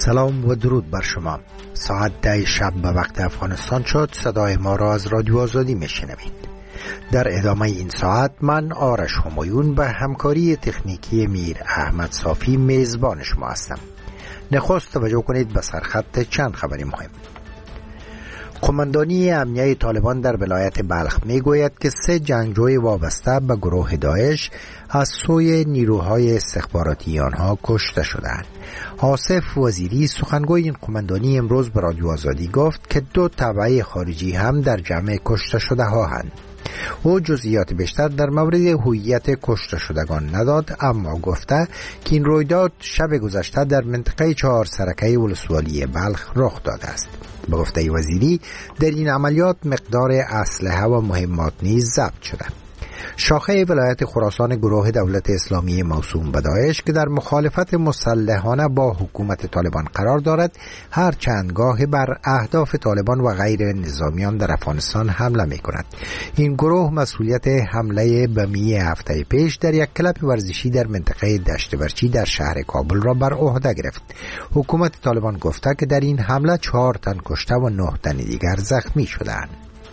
سلام و درود بر شما. ساعت 10 شب به وقت افغانستان شد. صدای ما را از رادیو آزادی میشنوید. در ادامه این ساعت من آرش همایون به همکاری تکنیکی میر احمد صافی میزبان شما هستم. نخست توجه کنید به سرخط چند خبری مهم. قماندانی امنیه طالبان در ولایت بلخ میگوید که 3 جنگجوی وابسته به گروه داعش از سوی نیروهای استخباراتی آنها کشته شدند. آصف وزیری سخنگوی این قماندانی امروز به رادیو آزادی گفت که 2 تبع خارجی هم در جمع کشته شده ها هستند. او جزئیات بیشتر در مورد هویت کشته شدگان نداد، اما گفته که این رویداد شب گذشته در منطقه 4 سرکه ولسوالی بلخ رخ داده است. به گفته وزیری در این عملیات مقدار اسلحه و مهمات نیز ضبط شده. شاخه ولایت خراسان گروه دولت اسلامی موسوم به داعش که در مخالفت مسلحانه با حکومت طالبان قرار دارد، هر چندگاه بر اهداف طالبان و غیر نظامیان در افغانستان حمله می کند. این گروه مسئولیت حمله بمی هفته پیش در یک کلب ورزشی در منطقه دشت برچی در شهر کابل را بر عهده گرفت. حکومت طالبان گفته که در این حمله 4 تن کشته و 9 تن دیگر زخمی شدند.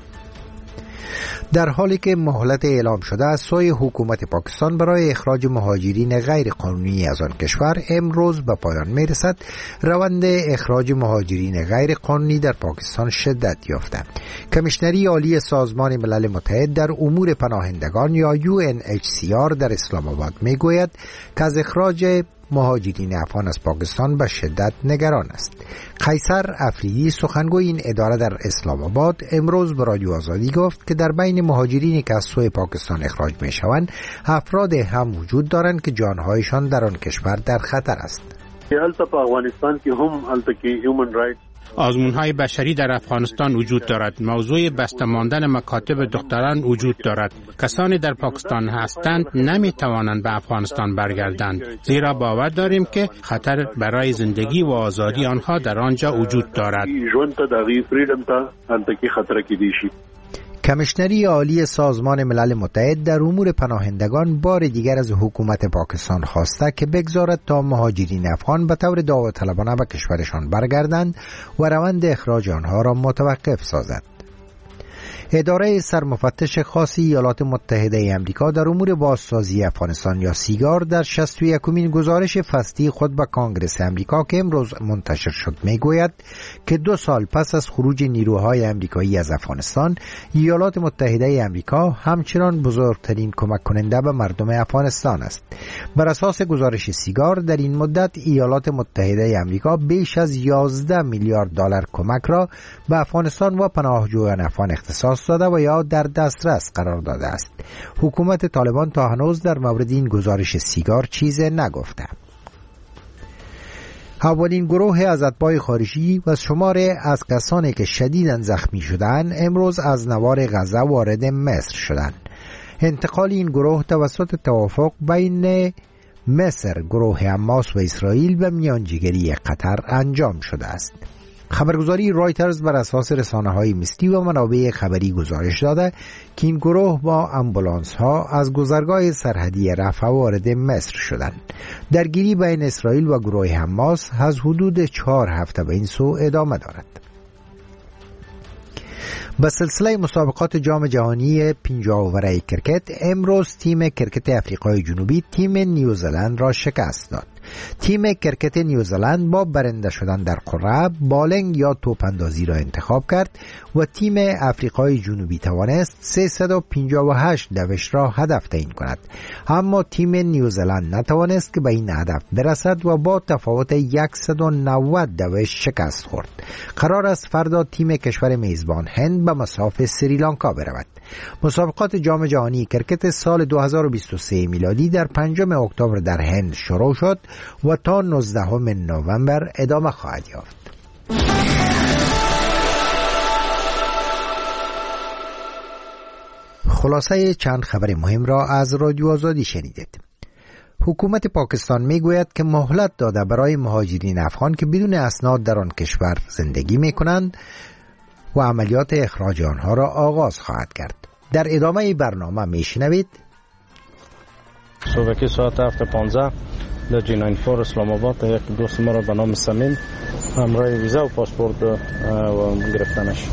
در حالی که مهلت اعلام شده از سوی حکومت پاکستان برای اخراج مهاجرین غیر قانونی از آن کشور امروز به پایان می رسد، روند اخراج مهاجرین غیر قانونی در پاکستان شدت یافته. کمیشنری عالی سازمان ملل متحد در امور پناهندگان یا UNHCR در اسلام آباد می گوید که از اخراج مهاجرین افغان از پاکستان به شدت نگران است. قیصر افریدی سخنگوی این اداره در اسلام آباد امروز به رادیو آزادی گفت که در بین مهاجرینی که از سوی پاکستان اخراج می شوند افراد هم وجود دارند که جانهایشان در آن کشور در خطر است. آزمون‌های بشری در افغانستان وجود دارد. موضوع بسته ماندن مکاتب دختران وجود دارد. کسانی در پاکستان هستند نمی‌توانند به افغانستان برگردند، زیرا باور داریم که خطر برای زندگی و آزادی آنها در آنجا وجود دارد. کمیشنری عالی سازمان ملل متحد در امور پناهندگان بار دیگر از حکومت پاکستان خواسته که بگذارد تا مهاجرین افغان به طور داوطلبانه به کشورشان برگردند و روند اخراج آنها را متوقف سازد. اداره سرمفتش خاص ایالات متحده آمریکا در امور بازسازی افغانستان یا سیگار در 61مین گزارش فصلی خود به کانگرس آمریکا که امروز منتشر شد میگوید که 2 سال پس از خروج نیروهای آمریکایی از افغانستان، ایالات متحده آمریکا همچنان بزرگترین کمک کننده به مردم افغانستان است. بر اساس گزارش سیگار در این مدت ایالات متحده آمریکا بیش از 11 میلیارد دلار کمک را به افغانستان و پناهجویان افغان اختصاص داده و یا در دسترس قرار داده است. حکومت طالبان تا هنوز در مورد این گزارش سیگار چیزی نگفته. اولین گروه از اتباع خارجی و شماره از کسانی که شدیداً زخمی شدند امروز از نوار غزه وارد مصر شدند. انتقال این گروه توسط توافق بین مصر، گروه حماس و اسرائیل و میانجیگری قطر انجام شده است. خبرگزاری رایترز بر اساس رسانه‌های ملی و منابع خبری گزارش داده که این گروه با آمبولانس ها از گذرگاه سرحدی رفح وارد مصر شدند. درگیری بین اسرائیل و گروه حماس از حدود 4 هفته به این سو ادامه دارد. به سلسله مسابقات جام جهانی 50 اوور کرکت امروز تیم کرکت آفریقای جنوبی تیم نیوزلند را شکست داد. تیم کرکت نیوزلند با برنده شدن در قرعه بالنگ یا توپ اندازی را انتخاب کرد و تیم آفریقای جنوبی توانست 358 دوش را هدف تعیین کند، اما تیم نیوزلند نتوانست که به این هدف برسد و با تفاوت 190 دوش شکست خورد. قرار است فردا تیم کشور میزبان هند به مصاف سریلانکا برود. مسابقات جام جهانی کرکت سال 2023 میلادی در 5 اکتبر در هند شروع شد و تا 19 نوامبر ادامه خواهد یافت. خلاصه چند خبر مهم را از رادیو آزادی شنیدید. حکومت پاکستان میگوید که مهلت داده برای مهاجرین افغان که بدون اسناد در آن کشور زندگی میکنند و عملیات اخراج آنها را آغاز خواهد کرد. در ادامه برنامه میشنوید صبحی ساعت 7:15 در G94 اسلام آباد یک دوست ما را به نام سمیم همراه ویزا و پاسپورت و گرفتنش.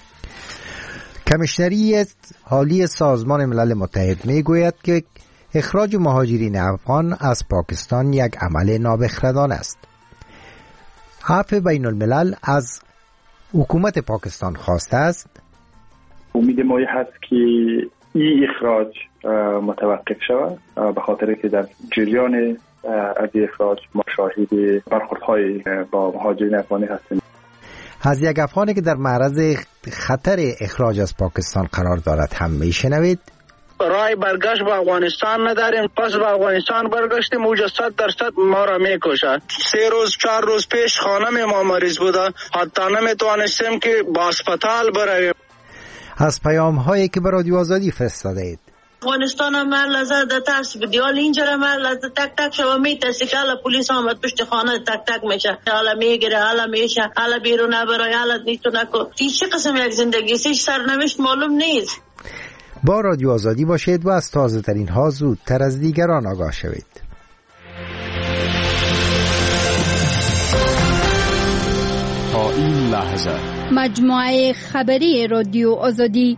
کمیشنری حالی سازمان ملل متحد میگوید که اخراج مهاجرین افغان از پاکستان یک عمل نابخردانه است. عفو بین الملل از حکومت پاکستان خواسته است. امید ما هست که این اخراج متوقف شود، به خاطر که در جریان از اخراج ما شاهد برخوردهای با مهاجرین افغانی هستیم. از یک افغانی که در معرض خطر اخراج از پاکستان قرار دارد هم میشنوید. رای برگشت به افغانستان نداریم، پس به افغانستان برگشتیم، اوجا 100% ما را میکشد. 3 روز 4 روز پیش خانم ما مریض بوده، حتی نمیتوانستیم که با اسپتال برویم. از پیام هایی که به رادیو آزادی فرستاده اید. افغانستان مر لزه در ترس بدیال اینجا مر لزه تک تک شما میترسی که حالا پولیس آمد پشت خانه تک تک میشه، حالا میگیره، حالا میشه، حالا بیرون نبرای، حالا نیتو نکن. چه قسم یک زندگی است؟ سرنوشت معلوم نیست. با رادیو آزادی باشید و از تازه ترین ها زودتر از دیگران آگاه شوید. تا این لحظه مجموعه خبری رادیو آزادی.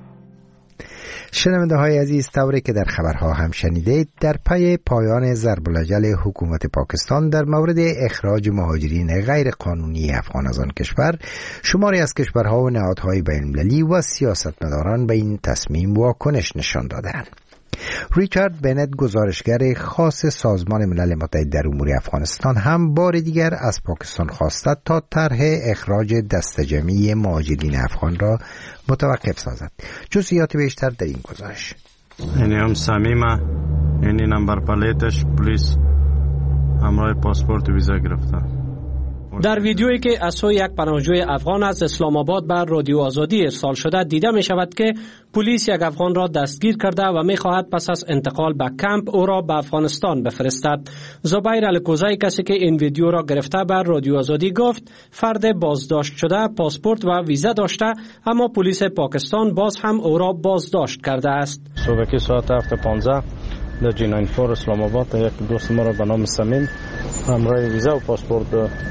شنونده های عزیز، طوری که در خبرها هم شنیدید، در پی پایان ضرب العجل حکومت پاکستان در مورد اخراج مهاجرین غیر قانونی افغان از آن کشور، شماری از کشورها و نهادهای بین المللی و سیاستمداران به این تصمیم واکنش نشان دادند. ریچارد بنت، گزارشگر خاص سازمان ملل متحد در امور افغانستان، هم بار دیگر از پاکستان خواست تا طرح اخراج دسته‌جمعی مهاجرین افغان را متوقف سازد. جزئیات بیشتر در این گزارش. اینی هم سمیمه، اینی نمبر پلیتش پلیس همراه پاسپورت ویزا گرفته. در ویدیویی که از سوی یک پناهجوی افغان از اسلام آباد بر رادیو آزادی ارسال شده دیده می شود که پلیس یک افغان را دستگیر کرده و می خواهد پس از انتقال به کمپ او را به افغانستان بفرستد. زبیر الکوزی، کسی که این ویدیو را گرفته، بر رادیو آزادی گفت فرد بازداشت شده پاسپورت و ویزا داشته، اما پلیس پاکستان باز هم او را بازداشت کرده است. صبح ساعت 7:15 در G94 اسلام آباد یک دوست ما را به نام سمیم همراه ویزا و پاسپورت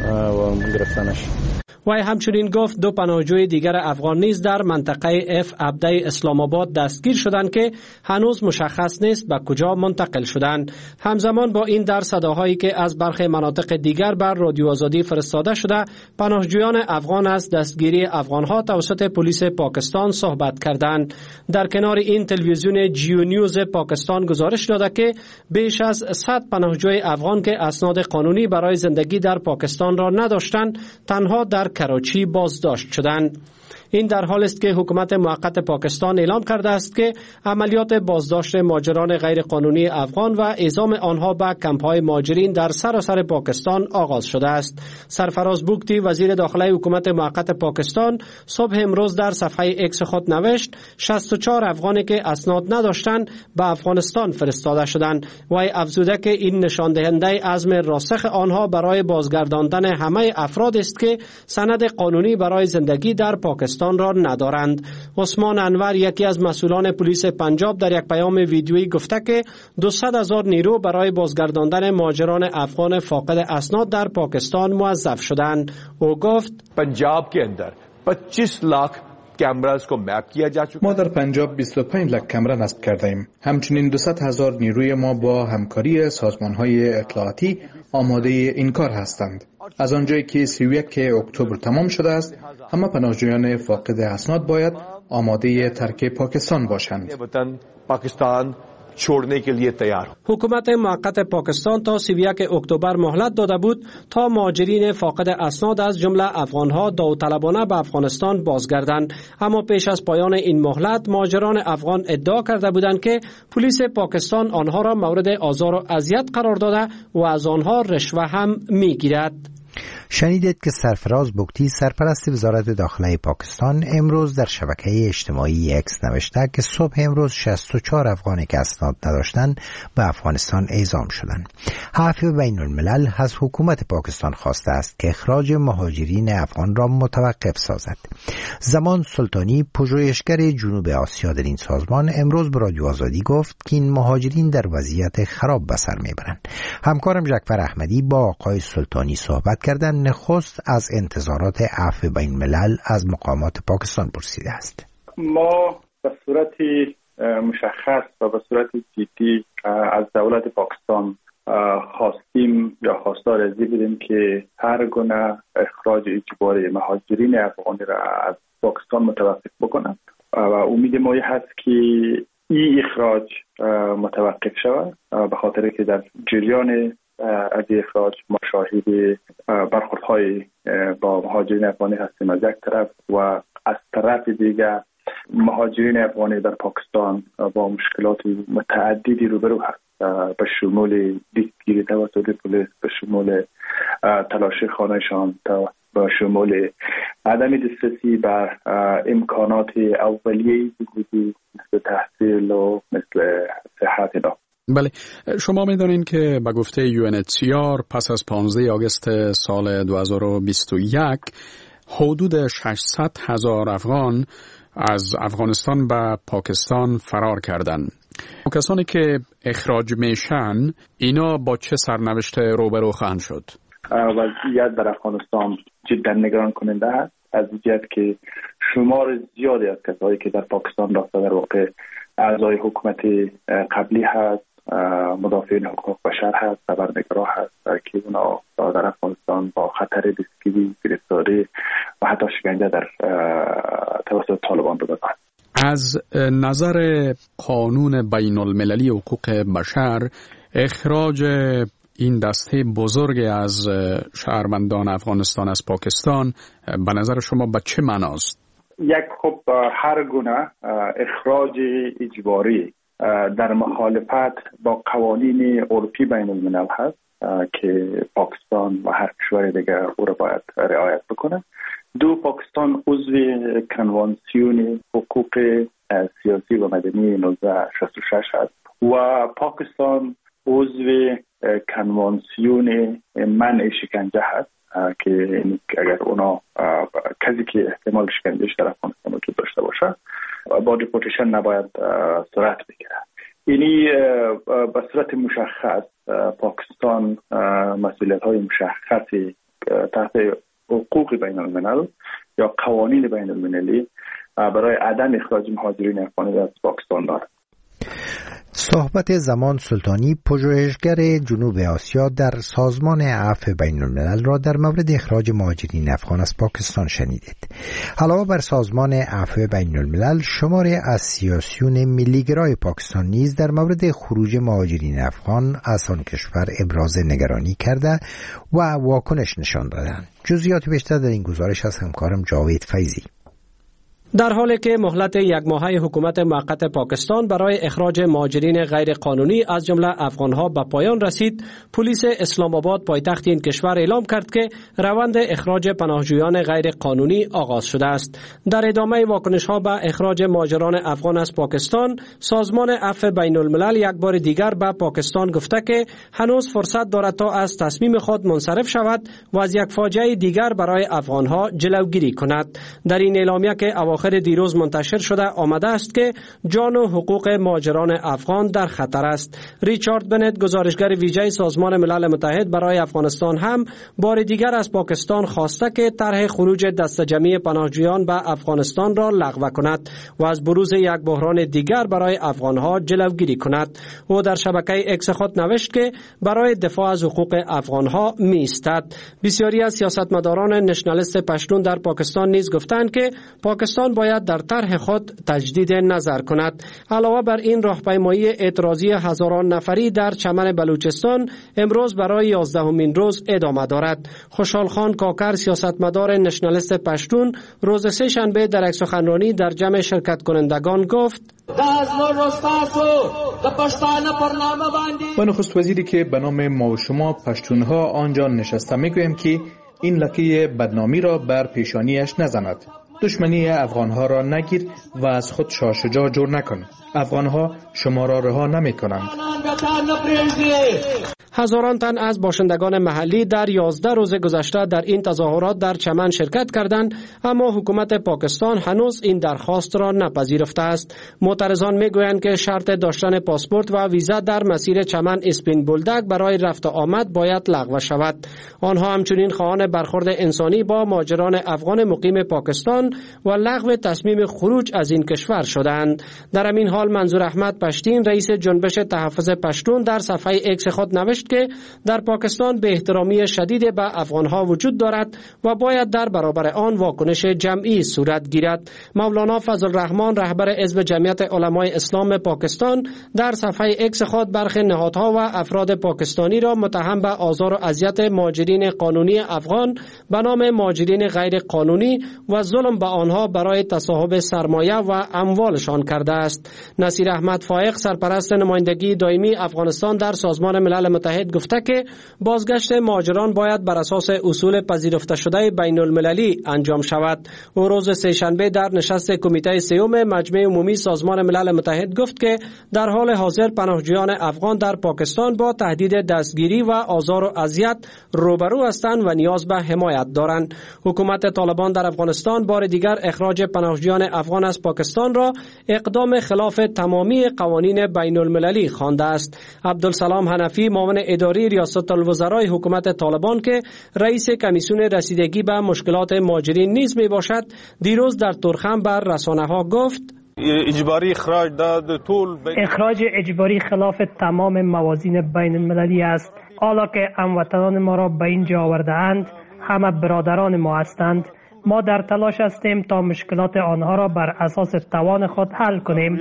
و گرفتنش. وی همچنین گفت 2 پناهجوی دیگر افغان نیز در منطقه F عبده اسلام آباد دستگیر شدند که هنوز مشخص نیست به کجا منتقل شدند. همزمان با این، در صداهایی که از برخی مناطق دیگر بر رادیو آزادی فرستاده شده، پناهجویان افغان از دستگیری افغانها توسط پلیس پاکستان صحبت کردند. در کنار این، تلویزیون جیو نیوز پاکستان گزارش داده که بیش از 100 پناهجوی افغان که اسناد قانونی برای زندگی در پاکستان را نداشتند، تنها در کراچی بازداشت شدند. این در حال است که حکومت موقت پاکستان اعلام کرده است که عملیات بازداشت مهاجران غیر قانونی افغان و اعزام آنها به کمپ‌های مهاجرین در سراسر پاکستان آغاز شده است. سرفراز بوگتی، وزیر داخلی حکومت موقت پاکستان، صبح امروز در صفحه اکس خود نوشت 64 افغانی که اسناد نداشتند به افغانستان فرستاده شدند. وی افزوده که این نشان دهنده عزم راسخ آنها برای بازگرداندن همه افراد است که سند قانونی برای زندگی در پاکستان را ندارند. عثمان انور، یکی از مسئولان پلیس پنجاب، در یک پیام ویدیویی گفته که 200,000 نیرو برای بازگرداندن مهاجران افغان فاقد اسناد در پاکستان موظف شدند. او گفت پنجاب के अंदर 25 लाख کامراز کو مپ کیا جا چکا. ما در پنجاب 25 لک کامرا نصب کرده ایم. همچنین 200,000 نیروی ما با همکاری سازمان‌های اطلاعاتی آماده این کار هستند. از آنجایی که 31 اکتبر تمام شده است، همه پناهجویان فاقد اسناد باید آماده ترک پاکستان باشند. پاکستان छोड़ने के लिए तैयार. حکومت موقت پاکستان تا 31 اکتبر مهلت داده بود تا مهاجرین فاقد اسناد از جمله افغانها داوطلبانه به افغانستان بازگردند، اما پیش از پایان این مهلت مهاجران افغان ادعا کرده بودند که پلیس پاکستان آنها را مورد آزار و اذیت قرار داده و از آنها رشوه هم میگیرد. شنیدید که سرفراز بگتی سرپرست وزارت داخله پاکستان امروز در شبکه اجتماعی اکس نوشته که صبح امروز 64 افغانی که اسناد نداشتند به افغانستان اعزام شدند. عفو بین الملل از حکومت پاکستان خواسته است که اخراج مهاجرین افغان را متوقف سازد. زمان سلطانی، پژوهشگر جنوب آسیا در این سازمان، امروز به رادیو آزادی گفت که این مهاجرین در وضعیت خراب به سر میبرند. همکارم جعفر احمدی با آقای سلطانی صحبت کردن. نخست از انتظارات عفو بین الملل از مقامات پاکستان پرسیده است. ما به صورت مشخص و به صورت جدی از دولت پاکستان خواستیم یا خواستار ازی بودیم که هر گونه اخراج اجباری مهاجرین افغانی را از پاکستان متوقف بکنند و امید ما هست که این اخراج متوقف شود، به خاطر که در جریان از اخراج ما شاهد برخوردهای با مهاجرین افغانی هستیم از یک طرف و از طرف دیگر مهاجرین افغانی در پاکستان با مشکلات متعددی روبرو هست، به شمول دستگیری توسط پلیس، به شمول تلاشی خانه‌شان، به شمول عدم دسترسی بر امکانات اولیه‌ای مثل تحصیل و مثل صحت اینا. بله، شما می‌دانید که به گفته UNHCR پس از 15 آگوست سال 2021 حدود 600,000 افغان از افغانستان به پاکستان فرار کردند. کسانی که اخراج میشن اینا با چه سرنوشت روبرو خواهند شد؟ وضعیت در افغانستان جدا نگران کننده است، از جهت که شمار زیادی از کسایی که در پاکستان رفته در واقع اعضای حکومت قبلی هست، مدافعین حقوق بشر هست، خبرنگارا هست که اونا در افغانستان با خطر دستگیری، گرفتاری و حتی شکنجه در توسط طالبان رو دارند. از نظر قانون بین المللی حقوق بشر اخراج این دسته بزرگ از شهروندان افغانستان از پاکستان به نظر شما به چه معناست؟ یک خب هر گونه اخراج اجباری در مخالفت با قوانین عرفی بین الملل هست که پاکستان و هر کشور دیگر او را باید رعایت بکنه. دو، پاکستان عضو کنوانسیون حقوق سیاسی و مدنی 1966 هست و پاکستان عضو کنوانسیون منع شکنجه هست که اگر اونا کسی که احتمال شکنجهش در افغانستان وجود داشته باشه با دیپورتیشن نباید صورت بگیره. یعنی به صورت مشخص پاکستان مسئولیت‌های مشخصی تحت حقوق بین الملل یا قوانین بین المللی برای عدم اخراج مهاجرین افغانی از پاکستان دارد. صحبت زمان سلطانی، پژوهشگر جنوب آسیا در سازمان عفو بین الملل را در مورد اخراج مهاجرین افغان از پاکستان شنیدید. علاوه بر سازمان عفو بین الملل، شماری از سیاسیون ملیگرای پاکستان نیز در مورد خروج مهاجرین افغان از آن کشور ابراز نگرانی کرده و واکنش نشان دادند. جزئیات بیشتر در این گزارش از همکارم جاوید فیضی. در حالی که مهلت یک ماهه حکومت موقت پاکستان برای اخراج مهاجرین غیر قانونی از جمله افغانها به پایان رسید، پلیس اسلام آباد پایتخت این کشور اعلام کرد که روند اخراج پناهجویان غیر قانونی آغاز شده است. در ادامه واکنش‌ها به اخراج مهاجران افغان از پاکستان، سازمان عفو بین الملل یک بار دیگر به پاکستان گفته که هنوز فرصت دارد تا از تصمیم خود منصرف شود و از یک فاجعه دیگر برای افغانها جلوگیری کند. در این اعلامیه که اواخر دیروز منتشر شده آمده است که جان و حقوق مهاجران افغان در خطر است. ریچارد بنت، گزارشگر ویژه سازمان ملل متحد برای افغانستان، هم بار دیگر از پاکستان خواسته که طرح خروج دسته جمعی پناهجویان به افغانستان را لغو کند و از بروز یک بحران دیگر برای افغانها جلوگیری کند. او در شبکه اکس خود نوشت که برای دفاع از حقوق افغانها می ایستد. بسیاری از سیاستمداران نشنالیست پشتون در پاکستان نیز گفتند که پاکستان باید در طرح خود تجدید نظر کند. علاوه بر این، راهپیمایی اعتراضی هزاران نفری در چمن بلوچستان امروز برای 11مین روز ادامه دارد. خوشحال خان کاکر، سیاستمدار نشنالیست پشتون، روز سه شنبه در یک سخنرانی در جمع شرکت کنندگان گفت: و نخست وزیری که به نام ما و شما پشتونها آنجا نشسته میگویم که این لکه بدنامی را بر پیشانیش نزند. دشمنی افغانها را نگیر و از خود شاه جور نکن. افغانها شما را رها نمی کنند. هزاران تن از باشندگان محلی در 11 روز گذشته در این تظاهرات در چمن شرکت کردند، اما حکومت پاکستان هنوز این درخواست را نپذیرفته است. معترضان میگویند که شرط داشتن پاسپورت و ویزا در مسیر چمن اسپین بولدک برای رفت و آمد باید لغو شود. آنها همچنین خواهان برخورد انسانی با مهاجران افغان مقیم پاکستان و لغو تصمیم خروج از این کشور شدند. در همین حال منظور احمد پشتین رئیس جنبش تحفظ پشتون در صفحه ایکس خود نوشت که در پاکستان به احترامی شدید به افغانها وجود دارد و باید در برابر آن واکنش جمعی صورت گیرد. مولانا فضل الرحمن رهبر حزب جمعیت علمای اسلام پاکستان در صفحه ایکس خود برخی نهادها و افراد پاکستانی را متهم به آزار و اذیت مهاجرین قانونی افغان به نام مهاجرین غیر قانونی و ظلم به آنها برای تصاحب سرمایه و اموالشان کرده است. نصیر احمد فائق سرپرست نمایندگی دائمی افغانستان در سازمان ملل متحد گفته که بازگشت مهاجران باید بر اساس اصول پذیرفته شده بین المللی انجام شود. او روز سه‌شنبه در نشست کمیته سیوم مجمع عمومی سازمان ملل متحد گفت که در حال حاضر پناهجویان افغان در پاکستان با تهدید دستگیری و آزار و اذیت روبرو هستند و نیاز به حمایت دارند. حکومت طالبان در افغانستان بار دیگر اخراج پناهجویان افغان از پاکستان را اقدام خلاف تمامی قوانین بین المللی خوانده است. عبدالسلام حنفی معاون اداری ریاست الوزرای حکومت طالبان که رئیس کمیسیون رسیدگی به مشکلات مهاجرین نیز می باشد، دیروز در ترخم بر رسانه‌ها گفت اخراج اجباری خلاف تمام موازین بین المللی است. حالا که هموطنان ما را به اینجا آورده اند، همه برادران ما هستند. ما در تلاش هستیم تا مشکلات آنها را بر اساس توان خود حل کنیم.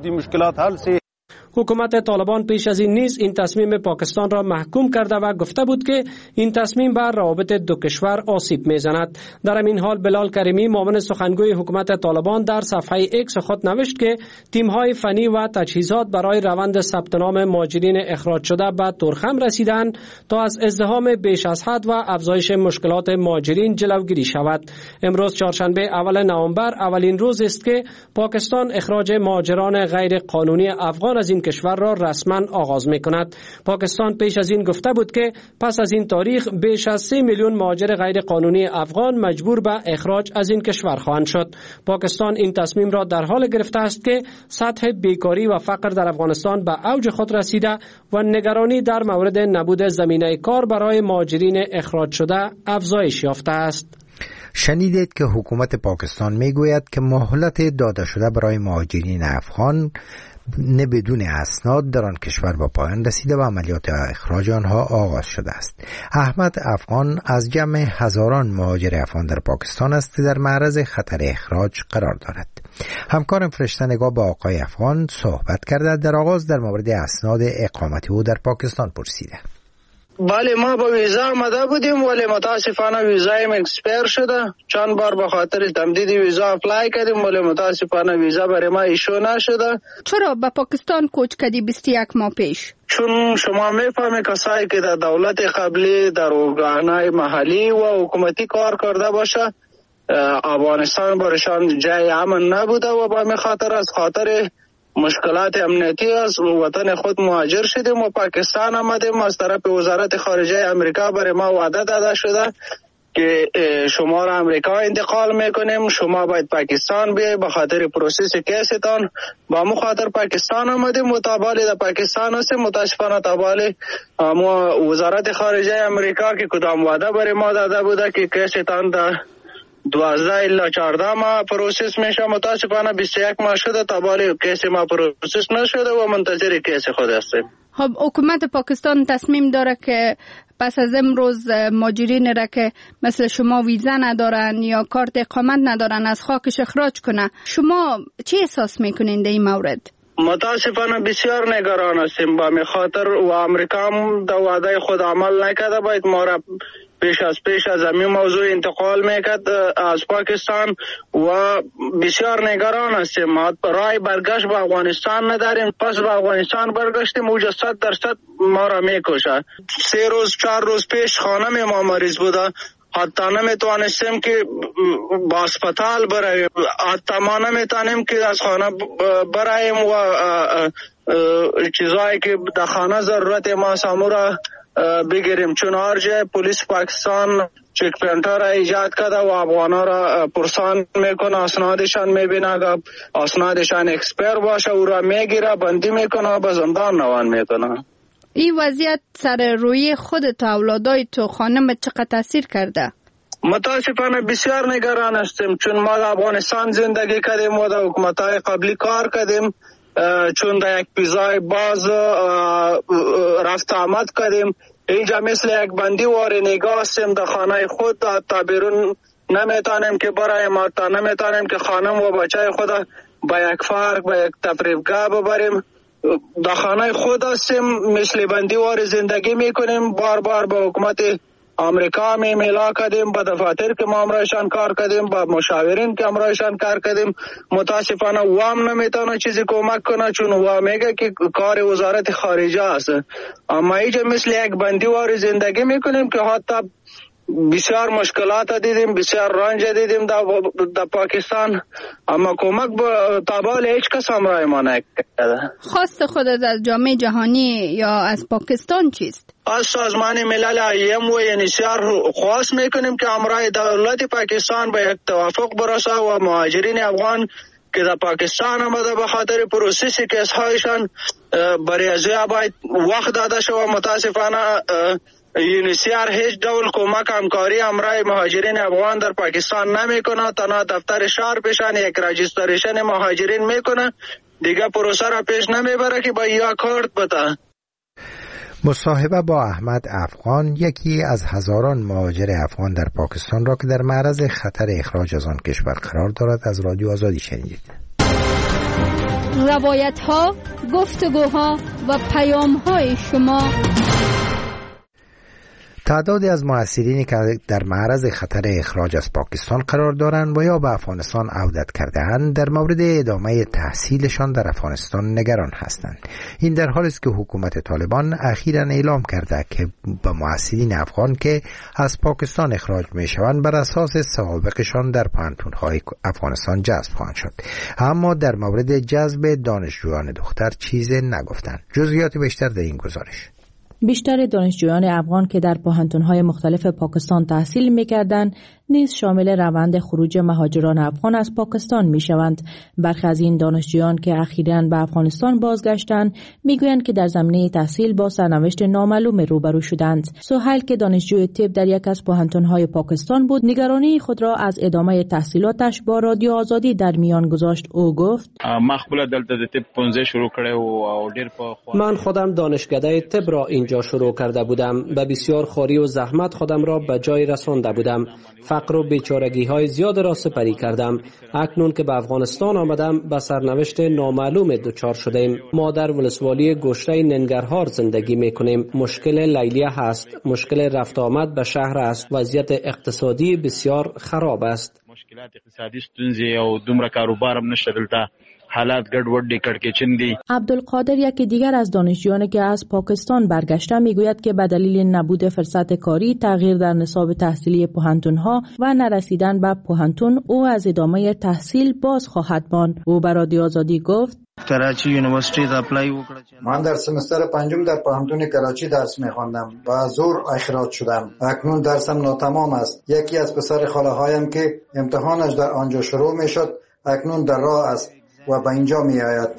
حکومت طالبان پیش از این نیز این تصمیم پاکستان را محکوم کرده و گفته بود که این تصمیم بر روابط دو کشور آسیب میزند. در همین حال بلال کریمی معاون سخنگوی حکومت طالبان در صفحه ایکس خود نوشت که تیم‌های فنی و تجهیزات برای روند ثبت نام مهاجرین اخراج شده به ترخم رسیدند تا از ازدحام بیش از حد و افزایش مشکلات مهاجرین جلوگیری شود. امروز چهارشنبه اول نوامبر اولین روز است که پاکستان اخراج مهاجران غیر قانونی افغان از این کشور را رسما آغاز می کند. پاکستان پیش از این گفته بود که پس از این تاریخ بیش از 3 میلیون مهاجر غیر قانونی افغان مجبور به اخراج از این کشور خواهند شد. پاکستان این تصمیم را در حال گرفته است که سطح بیکاری و فقر در افغانستان به اوج خود رسیده و نگرانی در مورد نبود زمینه کار برای مهاجرین اخراج شده افزایش یافته است. شنیدید که حکومت پاکستان میگوید که مهلت داده شده برای مهاجرین افغان بدون اسناد در آن کشور با پایان رسیده و عملیات اخراج آنها آغاز شده است. احمد افغان از جمع هزاران مهاجر افغان در پاکستان است که در معرض خطر اخراج قرار دارد. همکارم فرشته نگاه با آقای افغان صحبت کرده. در آغاز در مورد اسناد اقامت او در پاکستان پرسیده. بله، ما با ویزا آمده بودیم ولی متاسفانه ویزایم اکسپایر شده. چند بار به خاطر تمدید ویزا اپلای کردیم ولی متاسفانه ویزا برای ما ایشو نشده. چرا به پاکستان کوچ کردی 21 ماه پیش؟ چون شما میفهمید کسایی که در دولت قبلی در ارگانهای محلی و حکومتی کار کرده باشه، افغانستان برشان جای امن نبوده و با می خاطر از خاطر مشکلات امنیتی از وطن خود مهاجر شدیم و پاکستان آمدیم. از طرف وزارت خارجه امریکا برای ما وعده داده شده که شما را امریکا انتقال میکنیم، شما باید پاکستان بیایید به خاطر پروسس کیستان. با مو خاطر پاکستان آمدیم و تابالی در پاکستان هستیم. متاسفانه تابالی وزارت خارجه امریکا که کدام وعده برای ما داده بوده که کیستان در 12 الی 14 ماه پروسس میشه، متاسفانه 21 ماه شده تابالی کیس ما پروسس نشده و منتظر کیس خود هستیم. خب حکومت پاکستان تصمیم داره که پس از امروز مهاجرین را که مثل شما ویزا ندارن یا کارت اقامت ندارن از خاکش اخراج کنه. شما چه احساس میکنین در این مورد؟ متاسفانه بسیار نگران هستیم با خاطر و امریکا هم در وعده خود عمل نکرده. باید ما را پیش از همین موضوع انتقال میکرد از پاکستان و بسیار نگران هستیم. ما راه برگشت به افغانستان نداریم. پس به افغانستان برگشتیم اوجا 100% ما را میکشه. 3 روز 4 روز پیش خانم ما مریض بوده. حتی نمیتوانستیم که با اسپتال برایم، حتی ما نمیتونیم که از خانه برایم و چیزایی که در خانه ضرورت ما سامورا بگیریم، چون هر جای پلیس پاکستان چک پوینت‌ها را ایجاد کرده و افغانا را پرسان میکنه، اسنادشان میبینه، اسنادشان اکسپایر باشه او را میگیره، بندی میکنه و به زندان روان میکنه. این وضعیت سر روی خودت و اولادای تو خانم چقدر تاثیر کرده؟ متاسفانه بسیار نگران هستیم، چون ما در افغانستان زندگی کردیم و در حکومت‌های قبلی کار کردیم، چون در یک پیزای باز رفت آمد کردیم. اینجا مثل یک بندی وار نگاه هستیم در خانه خود، تا بیرون نمیتونیم که برایم، تا نمیتونیم که خانم و بچه خود با یک فرق با یک تفریحگاه ببریم. در خانه خود هستیم، مثل بندی وار زندگی میکنیم. بار بار به حکومت آمریکا میلا کردیم، با دفاتر که ما امرایشان کار کردیم، با مشاورین که امرایشان کار کردیم. متاسفانه وام نمیتونه چیزی کمک کنه، چون وام میگه که کار وزارت خارجه است. اما اینجا مثل یک بندی وار زندگی میکنیم که حتی بسیار مشکلات دیدیم، بسیار رنج دیدیم در پاکستان، اما کمک به تابال هیچ کس همراه ما نکرده. خواست خودت از جامعه جهانی یا از پاکستان چیست؟ از سازمان ملل ایم و یونیسیار خواست میکنیم که همراه دولت پاکستان به یک توافق برسه و مهاجرین افغان که در پاکستان آمده به خاطر پروسس کیس‌هایشان برای ازویا باید وقت داده شود. متاسفانه یونیسیار هیچ دول کمک همکاری همراه مهاجرین افغان در پاکستان نمیکنه. تنها دفتر شهر پیشان یک رجیستریشن مهاجرین میکنه، دیگه پروسه را پیش نمیبره که با یا کارت بده. مصاحبه با احمد افغان، یکی از هزاران مهاجر افغان در پاکستان را که در معرض خطر اخراج از آن کشور قرار دارد، از رادیو آزادی شنیدید. روایت ها، گفتگوها و پیام های شما. تعدادی از محصلینی که در معرض خطر اخراج از پاکستان قرار دارند و یا به افغانستان عودت کرده‌اند در مورد ادامه تحصیلشان در افغانستان نگران هستند. این در حالی است که حکومت طالبان اخیراً اعلام کرده که به محصلین افغان که از پاکستان اخراج می‌شوند بر اساس سوابقشان در پانتون‌های افغانستان جذب خواهند شد. اما در مورد جذب دانشجویان دختر چیزی نگفتند. جزئیات بیشتر در این گزارش. بیشتر دانشجویان افغان که در پوهنتون‌های مختلف پاکستان تحصیل می‌کردند نیز شامل روند خروج مهاجران افغان از پاکستان می‌شوند. برخی از این دانشجویان که اخیراً به افغانستان بازگشتند می‌گویند که در زمینه تحصیل با سرنوشت نامعلوم روبرو شدند. سهیل که دانشجوی طب در یک از پوهنتون‌های پاکستان بود، نگرانی خود را از ادامه تحصیلاتش با رادیو آزادی در میان گذاشت. او گفت: من خودم دانشکده طب را اینجا شروع کرده بودم. به بسیار خواری و زحمت خودم را به جای رسانده بودم. فقر و بیچارگی های زیاد را سپری کردم. اکنون که به افغانستان آمدم به سرنوشت نامعلوم دچار شدیم. ما در ولسوالی گشته ننگرهار زندگی میکنیم. مشکل لیلیه هست. مشکل رفت آمد به شهر است. وضعیت اقتصادی بسیار خراب است. مشکلات اقتصادی ستونزې او دومره کاروبار هم نشته دلته. حالات ګډوډ دي کړکېچن دي. عبدالقادر یکی دیگر از دانشجویانی که از پاکستان برگشته میگوید که به دلیل نبود فرصت کاری، تغییر در نصاب تحصیلی پوهنتون‌ها و نرسیدن به پوهنتون او از ادامه تحصیل باز خواهد ماند. او به رادیو آزادی گفت: کراچی یونیورسیتی ته اپلای وکړم. من در سمستر پنجم در پوهنتون کراچی درس می‌خواندم. با زور اخراج شدم. اکنون درسم ناتمام است. یکی از پسر خاله‌هایم که امتحانش در آنجا شروع می‌شد اکنون در راه است و به اینجا می آید.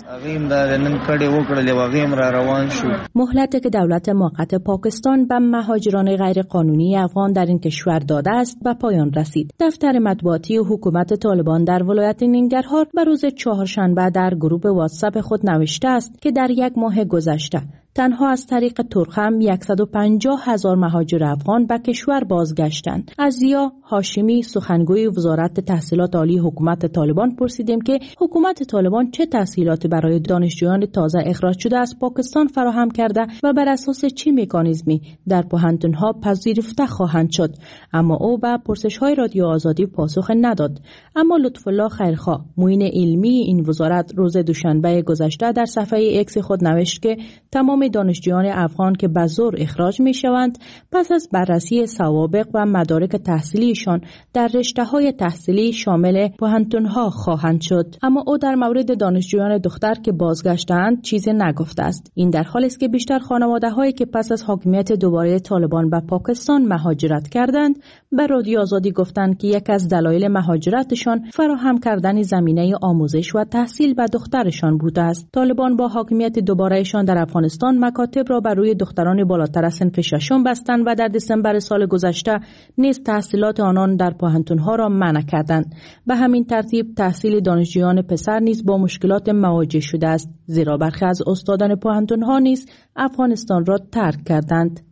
مهلتی که دولت موقت پاکستان به مهاجران غیر قانونی افغان در این کشور داده است به پایان رسید. دفتر مطبوعاتی حکومت طالبان در ولایت ننگرهار به روز چهارشنبه در گروه واتساپ خود نوشته است که در یک ماه گذشته تنها از طریق ترخم 150,000 مهاجر افغان به کشور بازگشتند. از زیا هاشمی سخنگوی وزارت تحصیلات عالی حکومت طالبان پرسیدیم که حکومت طالبان چه تسهیلاتی برای دانشجویان تازه اخراج شده از پاکستان فراهم کرده و بر اساس چه مکانیزمی در پوهنتون‌ها پذیرفته خواهند شد. اما او به پرسش‌های رادیو آزادی پاسخ نداد. اما لطف‌الله خیرخواه معین علمی این وزارت روز دوشنبه گذشته در صفحه ایکس خود نوشت که تمام تمام دانشجویان افغان که به زور اخراج می شوند پس از بررسی سوابق و مدارک تحصیلیشان در رشته‌های تحصیلی شامل پوهنتون‌ها خواهند شد. اما او در مورد دانشجویان دختر که بازگشتند چیزی نگفته است. این در حالی است که بیشتر خانواده‌هایی که پس از حاکمیت دوباره طالبان به پاکستان مهاجرت کردند به رادیو آزادی گفتند که یک از دلایل مهاجرتشان فراهم کردن زمینه آموزش و تحصیل به دخترشان بوده است. طالبان با حاکمیت دوبارهشان در افغانستان مکاتب را بر روی دختران بالاتر از صنف ششم بستند و در دسامبر سال گذشته نیز تحصیلات آنان در پوهنتون‌ها را منع کردند. به همین ترتیب تحصیل دانشجویان پسر نیز با مشکلات مواجه شده است، زیرا برخی از استادان پوهنتون‌ها نیز افغانستان را ترک کردند.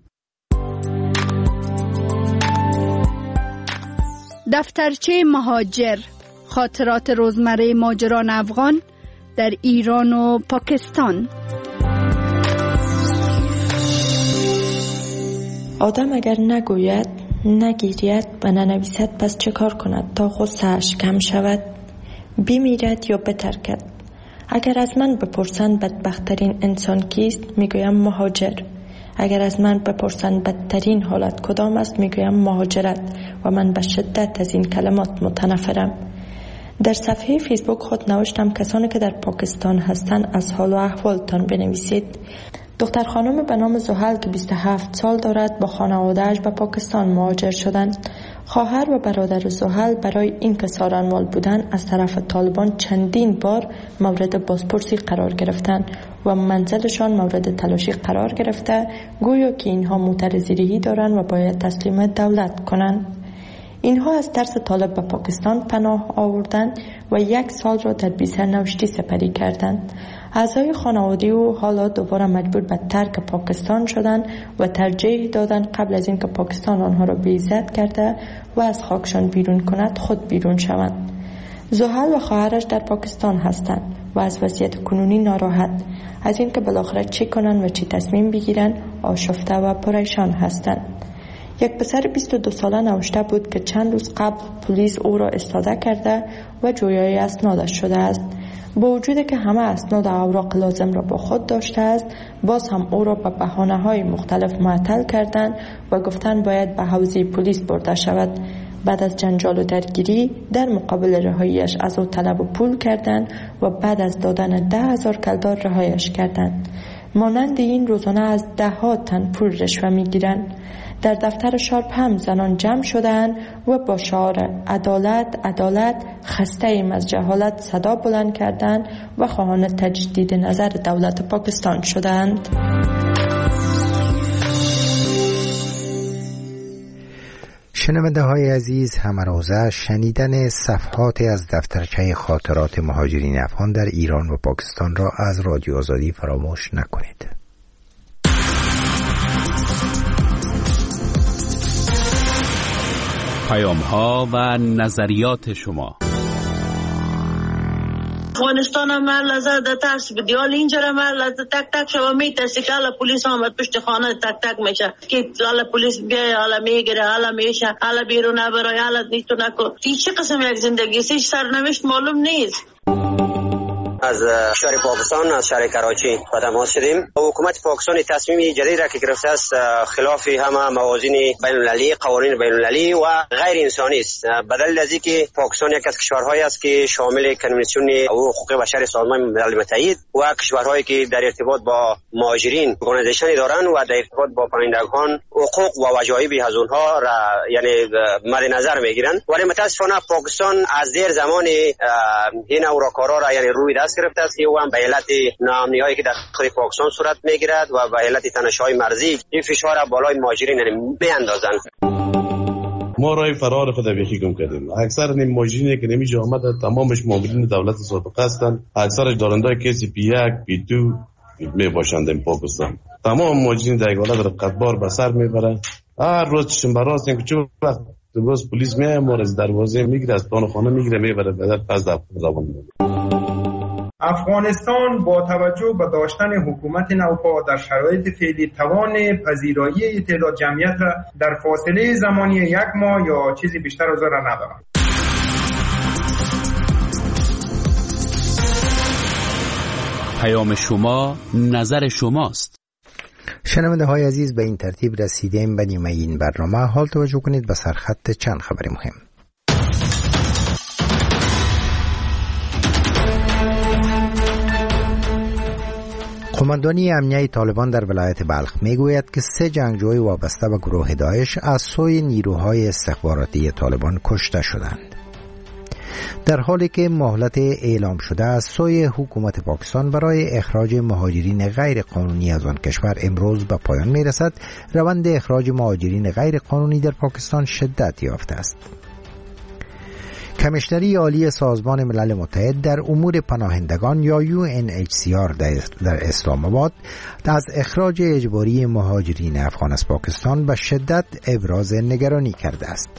دفترچه مهاجر، خاطرات روزمره ماجران افغان در ایران و پاکستان. آدم اگر نگوید، نگیرید و ننویسد پس چه کار کند تا غصه‌اش کم شود؟ بمیرد یا بترکد؟ اگر از من بپرسند بدبخترین انسان کیست، میگویم مهاجر. اگر از من بپرسند بدترین حالت کدام است، میگویم مهاجرت و من به شدت از این کلمات متنفرم. در صفحه فیسبوک خود نوشتم کسانی که در پاکستان هستند از حال و احوالتان بنویسید. دختر خانم به نام زحل که 27 سال دارد با خانواده‌اش به پاکستان مهاجر شدند. خواهر و برادر زحل برای اینکه سارنوال بودند از طرف طالبان چندین بار مورد بازپرسی قرار گرفتند و منزلشان مورد تلاشی قرار گرفته، گویا که اینها معترضی دارند و باید تسلیم دولت کنند. اینها از ترس طالب به پاکستان پناه آوردند و 1 سال را در بی‌سرنوشتی سپری کردند. اعضای خانواده او حالا دوباره مجبور به ترک پاکستان شدند و ترجیح دادند قبل از اینکه پاکستان آنها را بی‌عزت کرده و از خاکشان بیرون کند خود بیرون شوند. زحل و خواهرش در پاکستان هستند و از وضعیت کنونی ناراحت، از اینکه بالاخره چی کنند و چی تصمیم بگیرند آشفته و پریشان هستند. یک پسر 22 ساله نوشته بود که چند روز قبل پلیس او را استاده کرده و جویای اسنادش شده است. با وجود که همه اسناد و اوراق لازم را با خود داشته است، باز هم او را به بهانه‌های مختلف معطل کردند و گفتند باید به حوزه پلیس برده شود. بعد از جنجال و درگیری در مقابل رهاییش از او طلب و پول کردند و بعد از دادن 10,000 کلدار رهایش کردند. مانند این روزانه از 10 تن پول رشوه می‌گیرند. در دفتر شارپ هم زنان جمع شدند و با شعار عدالت عدالت خسته ایم از جهالت صدا بلند کردند و خواهان تجدید نظر دولت پاکستان شدند. شنونده های عزیز، همروزه شنیدن صفحاتی از دفترچه خاطرات مهاجرین افغان در ایران و پاکستان را از رادیو آزادی فراموش نکنید. پیام‌ها و نظریات شما. افغانستان هم لحظه در ترس بدی، حال اینجا هم لحظه تک تک شما میترسی که حالا پلیس آمد پشت خانه تک تک میشه که حالا پلیس بیای حالا میگیره حالا میشه حالا بیرون نبرای حالا نیتو نکن. چه قسم یک زندگی است؟ سرنوشت معلوم نیست. از شهر پاکستان، از شهر کراچی با تماس شدیم. حکومت پاکستان تصمیم جدید را که گرفته است خلاف همه موازین بین المللی، قوانین بین المللی و غیر انسانی است. بدل از اینکه پاکستان یک از کشورهایی است که شامل کنوانسیون حقوق بشر سازمان ملل متحد و کشورهایی که در ارتباط با مهاجرین ارگانیزیشن دارند و در ارتباط با پناهندگان حقوق و وجایب از اونها را یعنی مد نظر میگیرند، ولی متاسفانه پاکستان از دیر زمان این اوراکارا را یعنی روی گرفته است که او هم به علت ناامنی‌هایی که در خود پاکستان صورت میگیرد و به علت تنش‌های مرزی این فشار بالای مهاجرین میاندازند. ما راه فرار خود بیخی گم کردیم. اکثر نیم مهاجرینی که نمیشه آمد تمامش مهاجرین دولت سابقه هستند. اکثرش دارنده کسی P1 P2 میباشند در پاکستان. تمام مهاجرین در حالت رقتبار به سر میبرند. هر روز چشم براست اینکه چه وقت باز پلیس میاد ما از دروازه میگیره، از پان خانه میگیره میبره بعد پس در زبان میبره. افغانستان با توجه به داشتن حکومت نوپا در شرایط فعلی توان پذیرایی تعداد جمعیت را در فاصله زمانی 1 ماه یا چیزی بیشتر از آن را ندارد. پیام شما نظر شماست. شنونده های عزیز، به این ترتیب رسیدیم به نیمه این برنامه. حال توجه کنید به سرخط چند خبر مهم. قماندانی امنیه طالبان در ولایت بلخ میگوید که 3 جنگجوی وابسته به گروه داعش از سوی نیروهای استخباراتی طالبان کشته شدند. در حالی که مهلت اعلام شده از سوی حکومت پاکستان برای اخراج مهاجرین غیر قانونی از آن کشور امروز به پایان میرسد، روند اخراج مهاجرین غیر قانونی در پاکستان شدت یافته است. کمیشنری عالی سازمان ملل متحد در امور پناهندگان یا UNHCR در اسلام آباد از اخراج اجباری مهاجرین افغان از پاکستان به شدت ابراز نگرانی کرده است.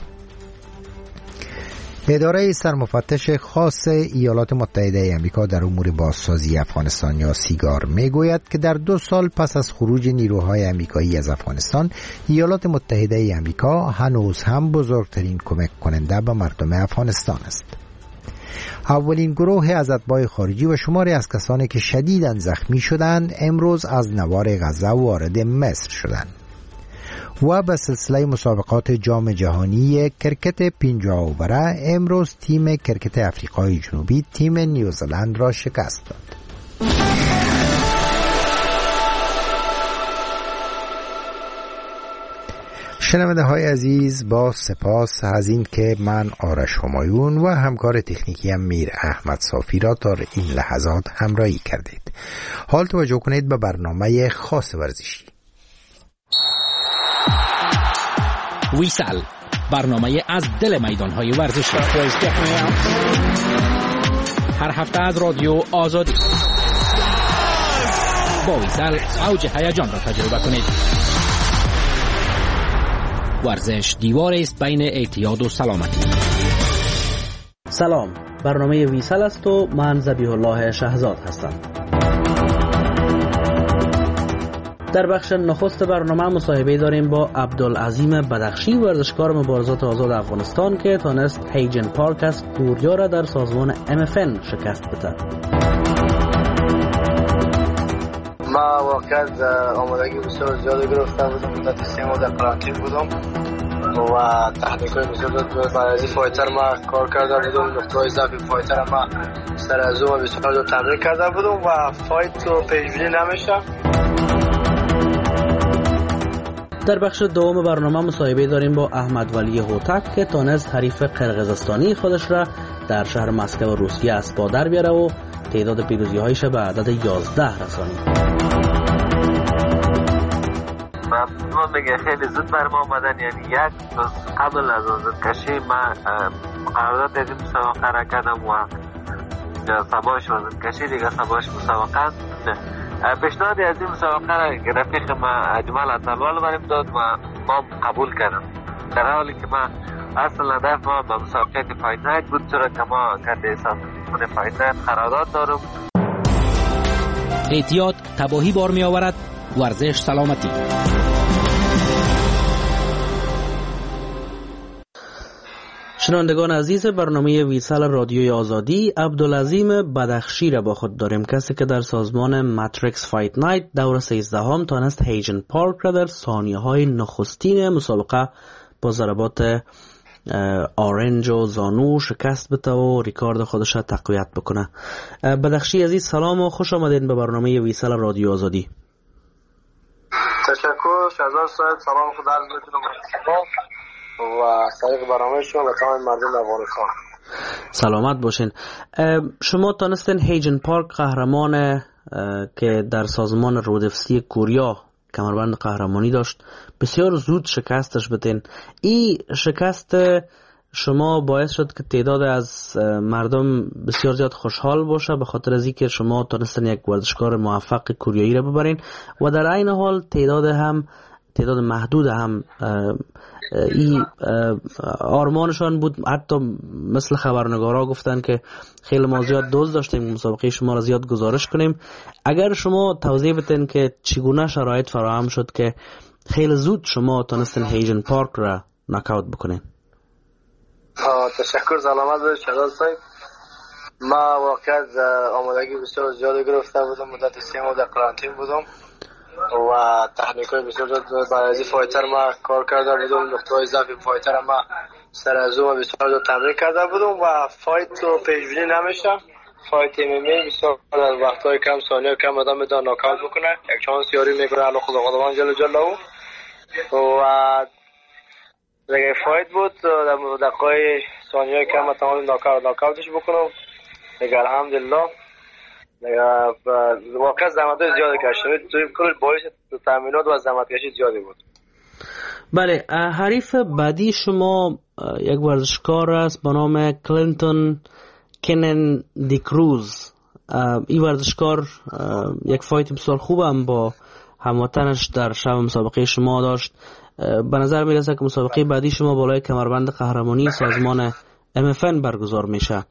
اداره سرمفتش خاص ایالات متحده آمریکا در امور بازسازی افغانستان یا سیگار میگوید که در 2 سال پس از خروج نیروهای آمریکایی از افغانستان، ایالات متحده آمریکا هنوز هم بزرگترین کمک کننده به مردم افغانستان است. اولین گروه از اتباع خارجی و شماری از کسانی که شدیداً زخمی شدند امروز از نوار غزه وارد مصر شدند. و به سلسله مسابقات جام جهانی کرکت 50 اووره امروز تیم کرکت آفریقای جنوبی تیم نیوزلند را شکست داد. شنونده های عزیز، با سپاس از این که من آرش همایون و همکار تکنیکیم میر احمد صافی را تا این لحظات همراهی کردید. حال توجه کنید به برنامه خاص ورزشی. ویسل، برنامه از دل میدان‌های ورزشی، هر هفته از رادیو آزادی. با ویسل اوج هیجان را تجربه کنید. ورزش دیواری است بین اعتیاد و سلامتی. سلام، برنامه ویسل است و من ذبیح الله شهزاد هستم. در بخش نخست برنامه مصاحبه داریم با عبدالعظیم بدخشی، ورزشکار مبارزات آزاد افغانستان که تانست هیجن پارک از کوریا را در سازمان MFN شکست بده. ما واقعا آمادگی بسیار زیادی گرفته بودم، مدت 3 ماه در قرنطینه بودم و تحقیقات بسیار زیاد برای از فایتر ما کار کرده بودم. نقطه‌های ضعف فایتر ما سر از اون بسیار زیاد تمرین کرده بودم و فایت رو پیش بینی نمیشه. در بخش دوم برنامه مصاحبه داریم با احمد ولی هوتک که تانست حریف قرقیزستانی خودش را در شهر مسکو روسیه از پا در بیاره و تعداد پیروزی‌هایش به عدد 11 رسانید. ممنون میگه خیلی زود بر ما آمدن، یعنی 1 روز قبل از وزنکشی من قرارداد از این مسابقه را کردم و صباحش وزنکشی دیگه صباحش مسابقه. پیشنهادی از این مسابقه را رفیق ما اجمل عطالوال بریم داد و ما قبول کردم، در حالی که ما اصل هدف ما به مسابقه فایت نایت بود، چرا که ما کرده سازمان فایت نایت قرارداد دارم. اعتیاد تباهی بار می آورد، ورزش سلامتی. شنوندگان عزیز برنامه ویسل رادیوی آزادی، عبدالعظیم بدخشی را با خود داریم، کسی که در سازمان ماتریکس فایت نایت دور 13 تانست هیجن پارک را در ثانیه‌های نخستین مسابقه با ضربات آرنج و زانو شکست بده و ریکارد خودش را تقویت بکنه. بدخشی عزیز سلام و خوش آمدین به برنامه ویسل رادیو آزادی. تشکر شهزاد صاحب، سلام خدا عرض می‌کنم و سایق برنامه شما و تمام مردم افغانستان. سلامت باشین. شما تانستین هیجن پارک قهرمان که در سازمان رودفسی کوریا کمربند قهرمانی داشت بسیار زود شکستش بدین. این شکست شما باعث شد که تعداد از مردم بسیار زیاد خوشحال باشه به خاطر از اینکه شما تونستن یک ورزشکار موفق کوریایی را ببرین و در عین حال تعداد محدود هم این آرمانشان بود. حتی مثل خبرنگارا گفتن که خیلی ما زیاد دوست داشتیم مسابقه شما را زیاد گزارش کنیم. اگر شما توضیح بدین که چگونه شرایط فراهم شد که خیلی زود شما تونستین هیجن پارک را ناکاوت بکنین. تشکر، سلامت باشید شهزاد صاحب. ما واقعا آمادگی بسیار زیاد گرفته بودم، مدت 3 ماه در قرنطینه بودم و تکنیک‌های بسیار زیاد برای از فایتر ما کار کرده بودم. نقطه‌های ضعف فایتر ما سر از اون بسیار زیاد تمرین کرده بودم و فایت رو پیش‌بینی نمیشه. فایت MMA بسیار در وقت‌های کم ثانیه کم آدم بده ناکاوت بکنه. یک چانس یاری میگیره الله خداوند جل جلاله. و دیگه فایت بود در دقایق ثانیه کم تمام ناکاوتش بکنم. دیگه الحمدلله واقعا زحمت زیاده کشیدم. توی کل باعث تامینات و زحمت کشی زیادی بود. بله، حریف بعدی شما یک ورزشکار است به نام کلینتون کنن دی کروز. این ورزشکار یک فایت بسیار خوب هم با هموطنش در شب مسابقه شما داشت. به نظر میرسه که مسابقه بعدی شما بالای کمربند قهرمانی سازمان MFN برگزار میشه.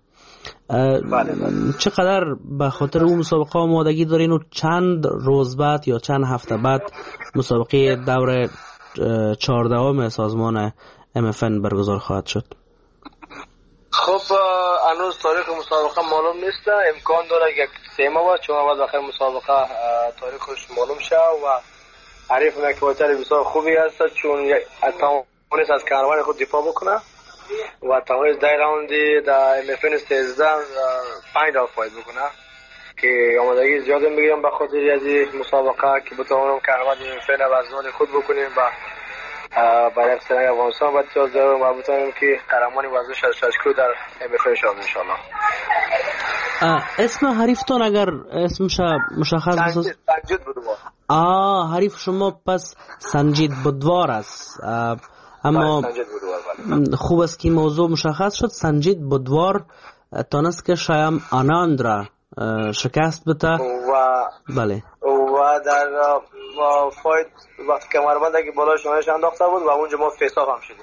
چقدر به خاطر اون مسابقه آمادگی دارین و چند روز بعد یا چند هفته بعد مسابقه دور 14 سازمان MFN برگزار خواهد شد؟ خب هنوز تاریخ مسابقه معلوم نیست. امکان داره یک 3 ماه بعد چون اول بخیر مسابقه تاریخش معلوم شه و حریف یک فایتر بسیار خوبی است چون توانست از کاروان خود دفاع بکنه و توانست در راوندی در MFN 13 5 راوند فایت بکنه که آمادگی زیاد میگیرم به خاطر از مسابقه که بتوانم کاروان MFN وزن خود بکنیم و برای افسران افغانستان باید ساز دارم و بتوانیم که قهرمان وزن 66 کیلو در MFN شد انشالله. اسم حریفتون اگر اسمش مشخص بساز؟ سنجید بودوار. حریف شما پس سنجید بودوار است. اما خوب است که موضوع مشخص شد. سنجید بودوار تانست که شایام آناند را شکست بده بله و در فایت وقتی کمربند که بالای شونش انداخته بود و اونجا ما فیس آف هم شدیم.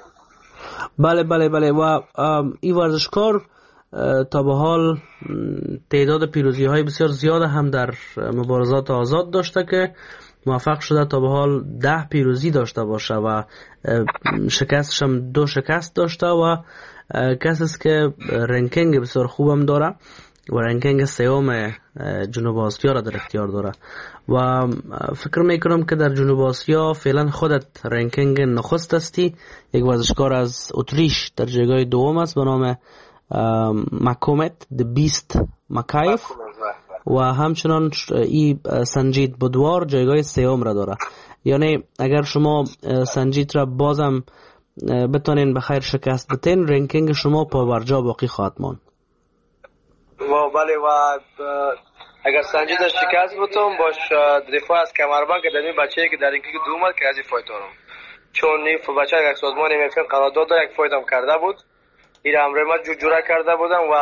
بله و این ورزشکار تا به حال تعداد پیروزی های بسیار زیاد هم در مبارزات آزاد داشته که موفق شده تا به حال 10 پیروزی داشته باشه و شکستش هم 2 شکست داشته و کسی است که رنکینگ بسیار خوبم داره و رنکینگ 3 جنوب آسیا را در اختیار داره و فکر میکنم که در جنوب آسیا فعلا خودت رنکینگ نخست هستی. یک ورزشکار از اتریش در جایگاه 2 است به نام ماکومت د بیست مکایف و همچنان ای سنجید بودوار جایگاه 3 را داره. یعنی اگر شما سنجید را بازم بتونین به خیر شکست بتین رنکینگ شما پابرجا باقی خواهد ماند. بله و اگر سنجید شکست بتون باش دفاع از کمربند که در این بچه‌ای که در رنکینگ 2 که از این فایت دارم چون این بچه یک سازمان MFN قرارداد داره یک فایت هم کرده بود این امر ما جوره کرده بودن و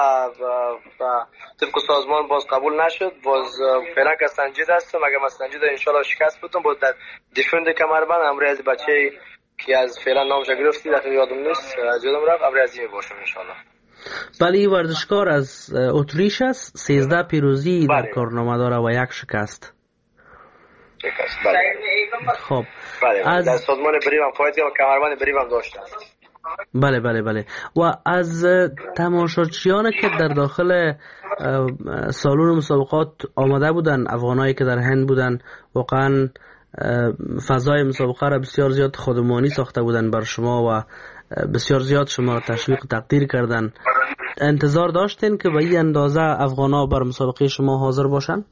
طبق سازمان باز قبول نشد. باز فعلا که سنجید هستم اگر من سنجید انشالله شکست بتون باز در دیفند کمربند امر از بچه که از فعلا نامش گرفتی دقیق یادم نیست از یادم رفت امر از این باشم انشالله. بله ورزشکار از اتریش است. 13 پیروزی در کارنامه داره و 1 شکست. بله. خب بله در سازمان بریم فایت و کمربند بریم هم داشتن. بله و از تماشاچیان که در داخل سالن مسابقات آمده بودن افغانایی که در هند بودن واقعا فضای مسابقه را بسیار زیاد خودمانی ساخته بودن بر شما و بسیار زیاد شما را تشویق تقدیر کردن. انتظار داشتین که به این اندازه افغانا بر مسابقه شما حاضر باشن؟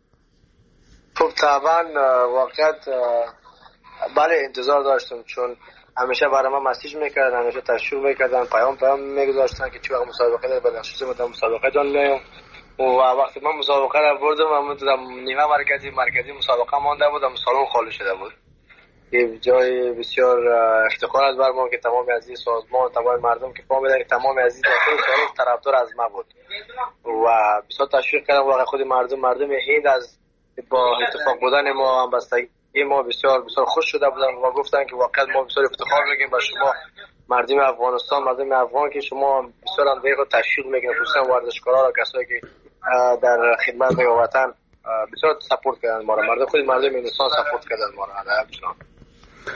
خب طبعا واقعا بله انتظار داشتم چون همیشه برای من مسیج میکردن همیشه تشویق میکردن پیام میگذاشتن که چی وقت مسابقه داره بلخصوص ما مسابقه جان میام و وقتی من مسابقه را بردم من در نیمه مرکزی مسابقه مانده بودم سالن خالی شده بود. یه جای بسیار افتخار از بر ما که تمام از این سازمان تمام مردم که فهمیدن که تمام از این داخل سالن طرفدار از ما بود و بسیار تشویق کردم واقعا خود مردم هند از با اتفاق بودن ما هم بستگی ما بسیار خوش شده بودن و گفتن که واقعا ما بسیار افتخار میگیم با شما مردم افغانستان مردم افغان که شما بسیار هم دیگه تشویق میگین خصوصا ورزشکارا و کسایی که در خدمت وطن بسیار سپورت کردن ما را. مردم خود مردم هندوستان سپورت کردن ما را.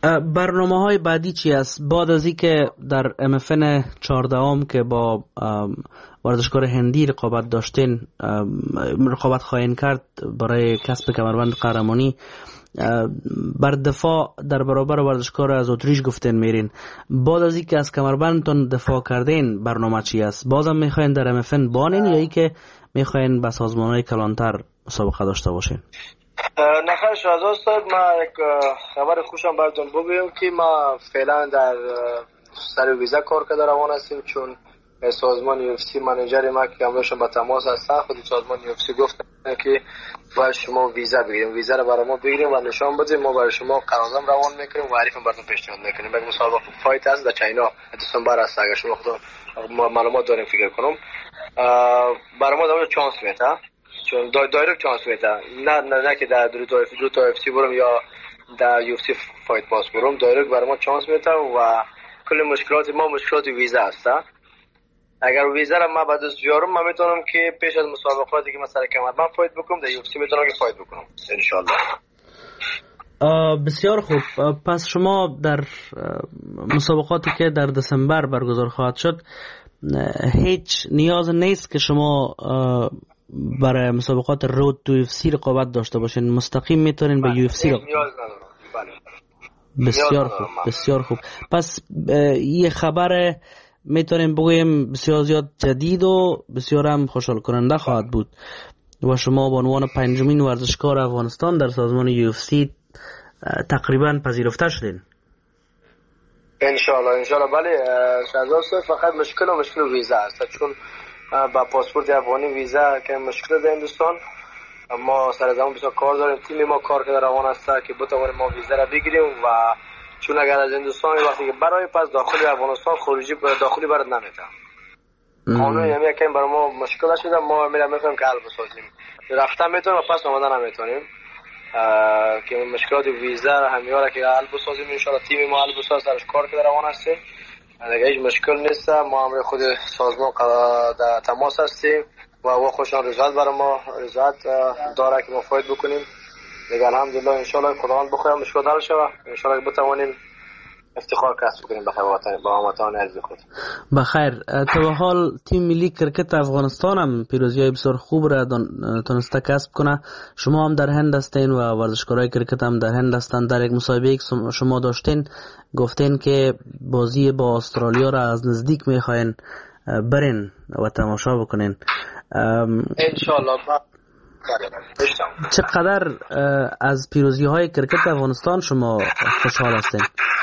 برنامه های بعدی چی است؟ بعد از اینکه در MFN 14 که با ورزشکار هندی رقابت داشتین، رقابت خواهید کرد برای کسب کمربند قهرمانی، بر دفاع در برابر ورزشکار از اتریش گفتین میرین. بعد از اینکه از کمربندتون دفاع کردین برنامه چی است؟ بازم میخواین در MFN بانین یا اینکه میخواین به سازمان‌های کلانتر مسابقه داشته باشین؟ نخیر شهزاد صاحب، ما یک خبر خوشم براتون بگویم که ما فعلا در سر ویزا کار کرده روان هستیم، چون سازمان UFC منیجر ما که همراهشون با تماس هستن، خود سازمان UFC گفتن که باید شما ویزا بگیریم، ویزا رو برای ما بگیریم و نشان بدیم، ما برای شما قرارداد روان میکنیم و عریفم براتون پیشنهاد میکنیم. یک مسابقه فایت هست در چاینا دسامبر است، اگر شما خود معلومات داریم فکر کنم برای ما داره چانس میده، چون دایرکت چانس میده، نه که در دو تا UFC برم یا در UFC فایت پاس برم، دایرکت برای ما چانس میده و کل مشکلات ما مشکلات ویزا هست. اگر ویزا را ما بعد از بیارم، من میتونم که پیش از مسابقاتی که مثلا کمربند فایت بکنم در UFC میتونم که فایت بکنم ان شاء الله. بسیار خوب. پس شما در مسابقاتی که در دسامبر برگزار خواهد شد هیچ نیاز نیست که شما برای مسابقات رود تو UFC رقابت داشته باشین، مستقیم میتونین به UFC رقابت. بسیار خوب، بسیار خوب. پس یه خبر میتونیم بگویم بسیار زیاد جدید و بسیار هم خوشحال کننده خواهد بود و شما به عنوان پنجمین ورزشکار افغانستان در سازمان UFC تقریبا پذیرفته شدین. انشالله بله شهزاد صاحب، فقط مشکل ویزا است، چون با پاسپورت افغانی ویزا که مشکل در هندوستان، ما سر زمان بسیار کار داریم، تیم ما کار کرده روان است که بتوانیم ما ویزا را بگیریم و چون اگر از هندوستان وقتی که برای پس داخل افغانستان خروجی داخلی برات نمیده، قانون یعنی که برای ما مشکل شده، ما میفهمیم که حل بسازیم، رفتن میتونیم و پس آمدن نمیتونیم که مشکلات ویزا همیاره که حل بسازیم. ان شاء الله تیم ما حل بساز سرش کار کرده روان هستیم، اگه هیچ مشکل نیست ما هم خود سازمان در تماس هستیم و خوشان رضایت برای ما رضایت داره که ما فایت بکنیم دیگه. الحمدلله ان شاء الله خداوند بخواد مشکل حل شه، ان شاء الله بتوانیم افتخار کسب کنیم با هموطنان عزیز خود. بخیر. تا به حال تیم ملی کرکت افغانستان هم پیروزی‌های بسیار خوب را تونسته کسب کنه. شما هم در هند هستین و ورزشکارای کرکت هم در هند هستن. در یک مصاحبه شما داشتین گفتین که بازی با استرالیا را از نزدیک میخواین برین و تماشا بکنین. انشالله. چقدر از پیروزی‌های کرکت افغانستان شما خوشحال هستین؟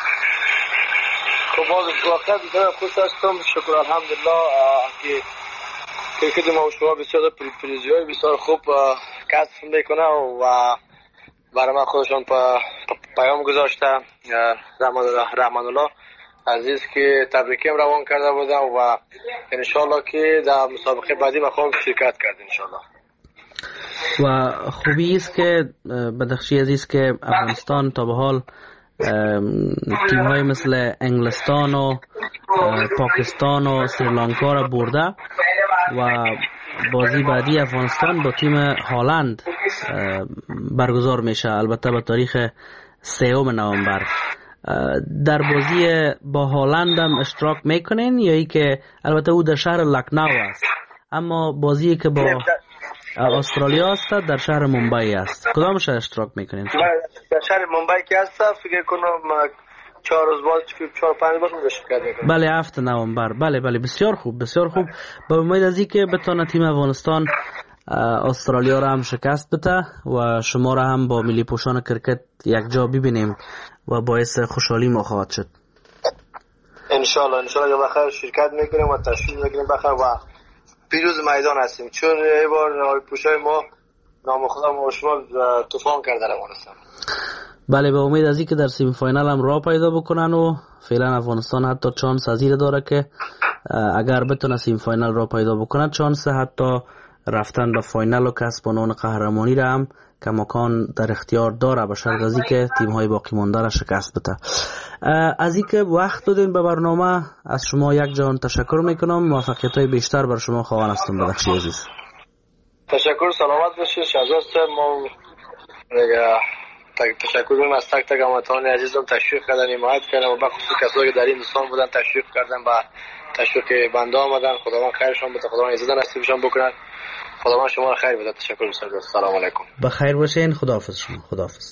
واقعا بسیار خوش هستم، شکر الحمدلله که کرکت ما و شما بسیار پیروزی‌های بسیار خوب کسب میکنه و برای من خودشون پیام گذاشته رحمان الله عزیز که تبریکیم روان کرده بودم و انشالله که در مسابقه بعدی بخواهم شرکت کرد انشالله. و خوبی است که بدخشی عزیز که افغانستان تا به حال تیم های مثل انگلستان و پاکستان و سریلانکا را برده و بازی بعدی افغانستان با تیم هالند برگزار میشه، البته به تاریخ 3 نوامبر. در بازی با هالند هم اشتراک میکنین یا ای که البته او در شهر لکنو است، اما بازی که با استرالیا است در شهر ممبئی است، کدامش اشتراک میکنین؟ در شهر ممبئی که است فکر کنم 4 روز بعد 4-5 روز شرکت میکنم. بله 7 نوامبر. بله بسیار خوب، بسیار خوب. با امید از اینکه بتونه تیم افغانستان استرالیا را هم شکست بده و شما را هم با ملی پوشان کرکت یک جا ببینیم و باعث خوشحالی ما خواهد شد. انشالله بخیر شرکت میکنیم و تشریف میگیریم بخیر و پیروز میدان هستیم، چون یه بار پوشای ما نام خدا ما شما طوفان کرده روان هستم. بله به امید از اینکه در سیمی فاینال هم راه پیدا بکنن و فعلا افغانستان حتی چانس ازیر داره که اگر بتونه سیمی فاینال راه پیدا بکنه چانس حتی رفتن به فاینال و کسب عنوان قهرمانی را هم کماکان در اختیار داره، به شرط از اینکه تیم های باقی مانده را شکست بده. از اینکه وقت دادین به برنامه از شما یک جان تشکر میکنم. موفقیت های بیشتر بر شما خواهان هستم. بدخشی عزیز تشکر، سلامت باشید شهزاد صاحب. ما تشکر می‌کنم از تک تک هموطنان عزیزم تشویق کردن، حمایت کردن و به خصوص کسایی که در این دوستان بودن تشویق کردن و تشویق بنده آمدن. خداوند خیرشون بده، خداوند عزت نصیبشون بکنه، خداوند شما را خیر بده. تشکر می‌کنم. سلام علیکم. بخیر باشین. خداحافظ شما. خداحافظ.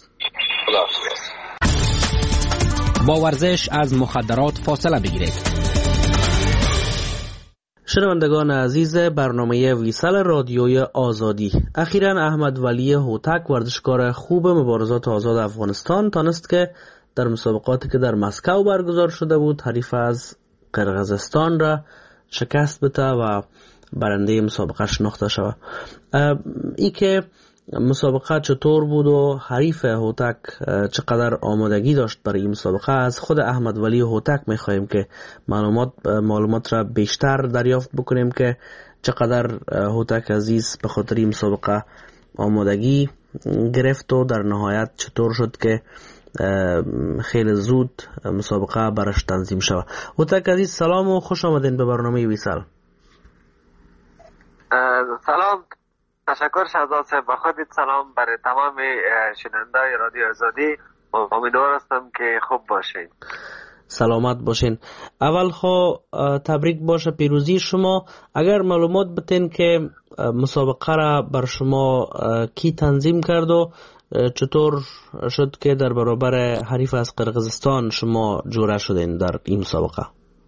با ورزش از مخدرات فاصله بگیرید. شنوندگان عزیز برنامه ویسال رادیوی آزادی، اخیراً احمد ولی هوتک ورزشکار خوب مبارزات آزاد افغانستان تانست که در مسابقاتی که در مسکو برگزار شده بود حریف از قرقیزستان را شکست بده و برنده مسابقه شناخته شود. ای که مسابقه چطور بود و حریف هوتک چقدر آمادگی داشت برای این مسابقه از خود احمد ولی هوتک میخواهیم که معلومات را بیشتر دریافت بکنیم که چقدر هوتک عزیز به خاطر این مسابقه آمادگی گرفت و در نهایت چطور شد که خیلی زود مسابقه برش تنظیم شود. هوتک عزیز سلام و خوش آمدین به برنامه ویسال. سلام، تشکر شهزاد صاحب. با خودت سلام برای تمام شنوندگان رادیو آزادی. امیدوار هستم که خوب باشین. سلامت باشین. اول خو تبریک باشه پیروزی شما. اگر معلومات بتین که مسابقه را بر شما کی تنظیم کرد و چطور شد که در برابر حریف از قرقیزستان شما جوره شدین در این مسابقه؟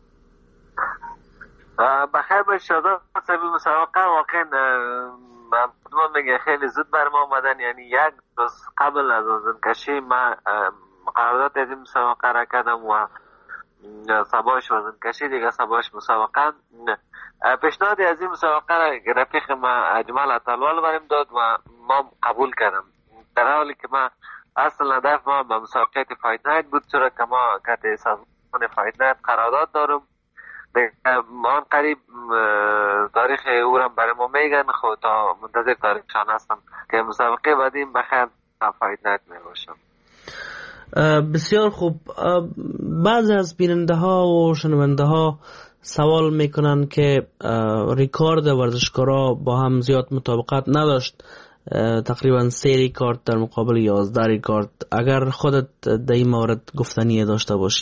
بخیر باش شهزاد صاحب. مسابقه واقعا من میگه خیلی زود بر ما آمدن، یعنی یک روز قبل از وزنکشی ما قرارداد از این مسابقه را کردم و صباش وزنکشی دیگه صباش مسابقه. پیشنهاد از این مسابقه را رفیق ما اجمال اطلوال بریم داد و ما قبول کردم، در حالی که ما اصل هدف ما به مسابقه فایت نایت بود، چرا که ما که سازمان فایت نایت قرارداد دارم آن قریب تاریخ او را برای ما میگن. خود تا منتظر تاریخشان هستم که مسابقه بعدیم بخیر فایت نایت میباشم. بسیار خوب. بعضی از بیننده ها و شنونده ها سوال میکنن که ریکارد ورزشکارا با هم زیاد مطابقت نداشت، تقریبا 3 ریکارد در مقابل 11 ریکارد. اگر خودت در این مورد گفتنی داشته باشی.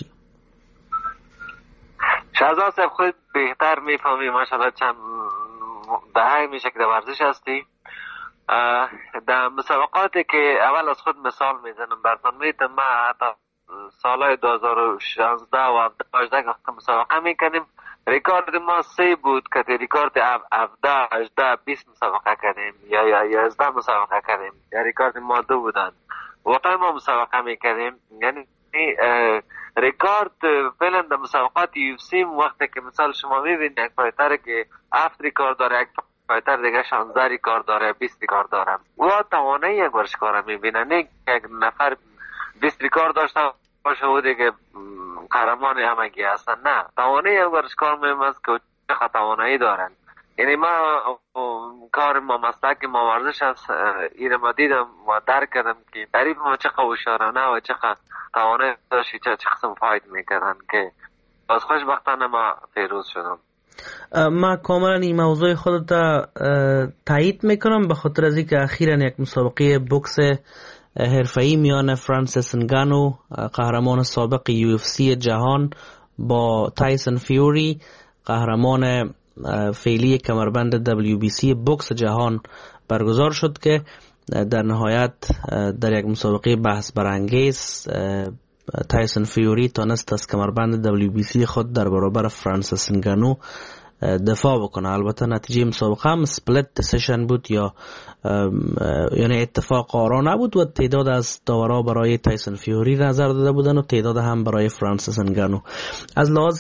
شهزاد صاحب خود بهتر میفهمی، ماشاءالله چند دهه میشه که در ورزش هستی. در مسابقاتی که اول از خود مثال میزنم براتون میتونم، ما حتی سالهای 2016 و 2018 که مسابقه میکنیم ریکارد ما 3 بود که ریکارد 17 18 20 مسابقه کردیم یا 11 مسابقه کردیم، یا ریکارد ما 2 بودن. واقعا ما مسابقه میکردیم، یعنی ریکارد فعلا در مسابقات UFC وقتی که مثال شما میبینید یک فایتر که 7 ریکارد داره، یک فایتر دیگه 16 ریکارد داره، 20 ریکارد داره، و توانایی یک ورزشکار میبینه، نه یک نفر 20 ریکارد داشته باشه و دیگه قهرمان همگی هستن. نه، توانایی یک ورزشکار میبینه که چه توانایی دارن. یعنی ما کار ما مسلک ما ورزش است، این ما دیدم و درک کردم که تعریف ما چه هوشیارانه و چه توانایی داشتی، چه قسم فایت میکردن که باز خوشبختانه ما پیروز شدم. ما کاملا این موضوع خودت تایید میکنم، به خاطر از اینکه اخیراً یک مسابقه بوکس حرفه‌ای میان فرانسیس نگانو قهرمان سابق UFC جهان با تایسون فیوری قهرمان فعلی کمربند WBC بوکس جهان برگزار شد که در نهایت در یک مسابقه بحث برانگیز تایسون فیوری تانست از کمربند WBC خود در برابر فرانسیس نگانو دفاع بکنه. البته نتیجه مسابقه هم سپلیت دیسیشن بود، یا یعنی اتفاق آرا نبود و تعداد از داورا برای تایسون فیوری نظر داده بودن و تعداد هم برای فرانسیس نگانو. از لحاظ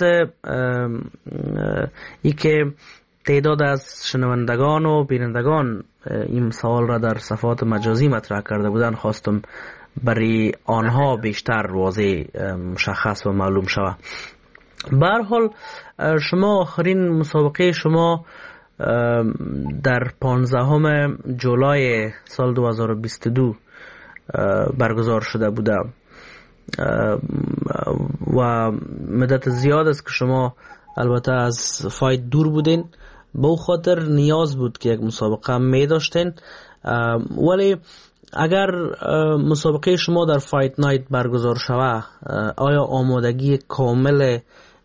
ای که تعداد از شنوندگان و بینندگان این سوال را در صفحات مجازی مطرح کرده بودن، خواستم برای آنها بیشتر واضح مشخص و معلوم شود. به هر حال شما آخرین مسابقه شما در 15 جولای سال 2022 برگزار شده بوده و مدت زیاد است که شما البته از فایت دور بودین. به خاطر نیاز بود که یک مسابقه می داشتین، ولی اگر مسابقه شما در فایت نایت برگزار شود، آیا آمادگی کامل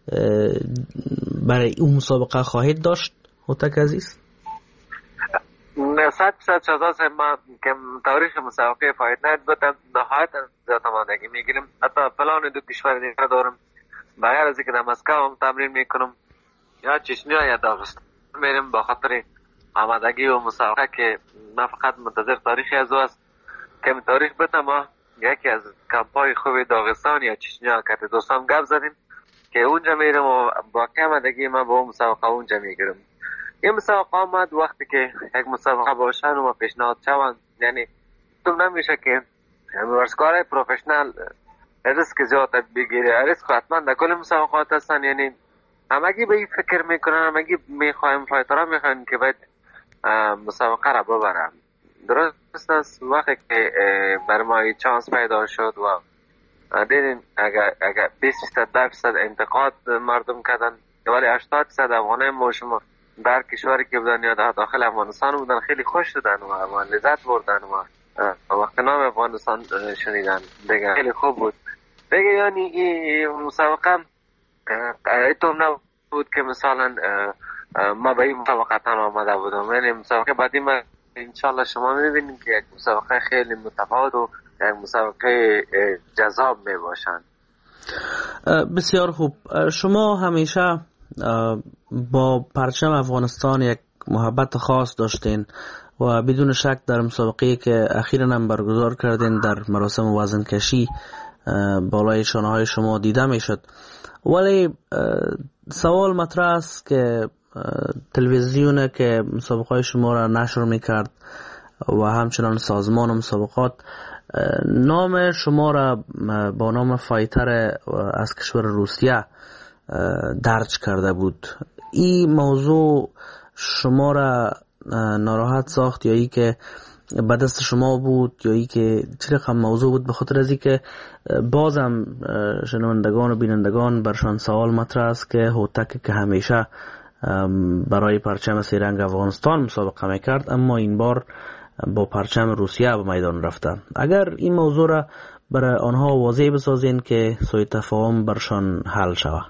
برای اون مسابقه خواهید داشت هوتک عزیز؟ 100% شازاس ما که تاریخ مسابقه فایت نایت بودم نهایتا زیاد آمادگی میگیرم. حتی پلان دو کشور دیگر دارم، بغیر از اینکه در مسکو هم تمرین میکنم یا چشنیا یا داغستان میرم با خاطر آمادگی و مسابقه که من فقط منتظر تاریخی از او است که تاریخ بتم. یکی از کمپای خوب داغستان یا چشنیا که دوستان گپ زدیم که اونجا میرم و با آمادگی من با مسابقه اونجا میگیرم. این مسابقه آمد وقتی که یک مسابقه باشن و پیشنهاد شوند، یعنی تو نمیشه که ورزشکار پروفشنال ریسک زیاد بگیره. ریسک حتما در کل مسابقات هستن، یعنی همگی به این فکر میکنن، همگی میخوایم فایترها میخوایم که باید مسابقه را ببرم. درست است. وقتی که بر ما چانس پیدا شد و دیدیم اگر 20% انتقاد مردم کردن، ولی 80% افغانای ما شما در کشوری که بودن یا داخل افغانستان بودن خیلی خوش شدن و لذت بردن و وقت نام افغانستان شنیدن دیگه خیلی خوب بود دیگه. یعنی این مسابقه ایتون نبود که مثلا ما به این مسابقه تنها آمده بودم. یعنی مسابقه بعدی ما انشالله شما میبینید که یک مسابقه خیلی متفاوت و یک مسابقه جذاب میباشند. بسیار خوب. شما همیشه با پرچم افغانستان یک محبت خاص داشتین و بدون شک در مسابقه که اخیراً هم برگزار کردین در مراسم وزن کشی بالای شانه های شما دیده میشد. ولی سوال مطرح است که تلویزیون که مسابقه شما را نشر میکرد و همچنان سازمان مسابقات نام شما را با نام فایتر از کشور روسیه درج کرده بود. این موضوع شما را ناراحت ساخت یا ای که به دست شما بود یا ای که چه رقم موضوع بود؟ به خاطر از این که بازم شنوندگان و بینندگان برشان سوال مطرح است که هوتک که همیشه برای پرچم سه رنگ افغانستان مسابقه میکرد اما این بار با پرچم روسیه به میدان رفته. اگر این موضوع را برای آنها واضح بسازین که سوء تفاهم برشان حل شود.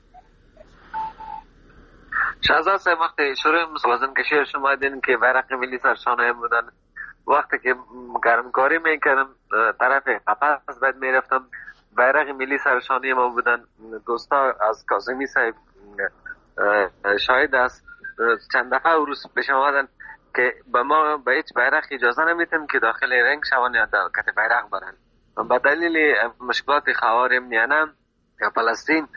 شهزاد صاحب وقتی شروع وزن کشی شما دیدین که بیرق ملی سرشانه بودن، وقتی که گرمکاری میکردم طرف قفس بعد میرفتم بیرق ملی سرشانه ما بودن. دوستا از کاظمی صاحب شاهد است، چند دفعه روز پیش آمدن که به ما به هیچ بیرق اجازه نمیتیم که داخل رنگ شوان یا کت بیرق برن. به دلیل مشکلات خوار امنیانه یا فلسطین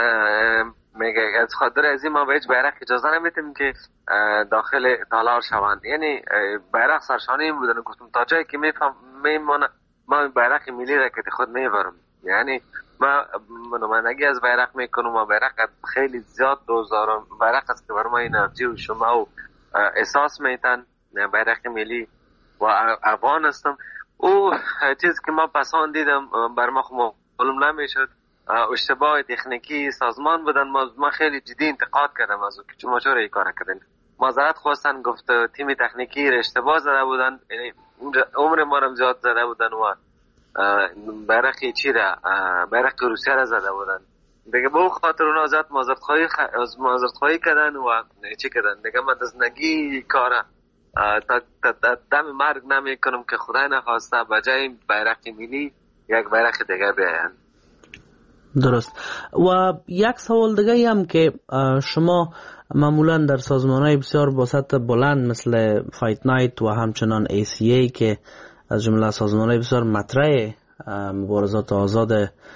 میگه از خاطر از این ما به هیچ بیرق اجازه نمیتیم که داخل تالار شوند. یعنی بیرق سرشانه بودن. گفتم تا جایی که میمونه ما بیرق ملی را که خود میبرم. یعنی ما نمایندگی از بیرق میکنم و بیرق خیلی زیاد دوزارم. بیرق است که بر ما انرژی و شما و احساس میتن. بیرق ملی و افغان هستم. او چیز که ما پسان دیدم بر ما معلوم نمیشد. اشتباه تکنیکی سازمان بودن. ما خیلی جدی انتقاد کردم از او که شما چرا این کار کردین. معذرت خواستن، گفت تیم تکنیکی اشتباه زده بودن، یعنی عمر ما رو زیاد زده بودن و بیرق چی را بیرق روسیه را زده بودن دیگه. به خاطر اون ازت معذرت خواهی کردن و چی کردن دیگه. من دزنگی کار تا دم مرگ نمی کنم که خدای نخواسته بجای بیرق ملی یک بیرق دیگه بیاین. درست. و یک سوال دیگه هم که شما معمولا در سازمان‌های بسیار با سطح بلند مثل فایت نایت و همچنان ACA که از جمله سازمان‌های بسیار مطرح مبارزات آزاد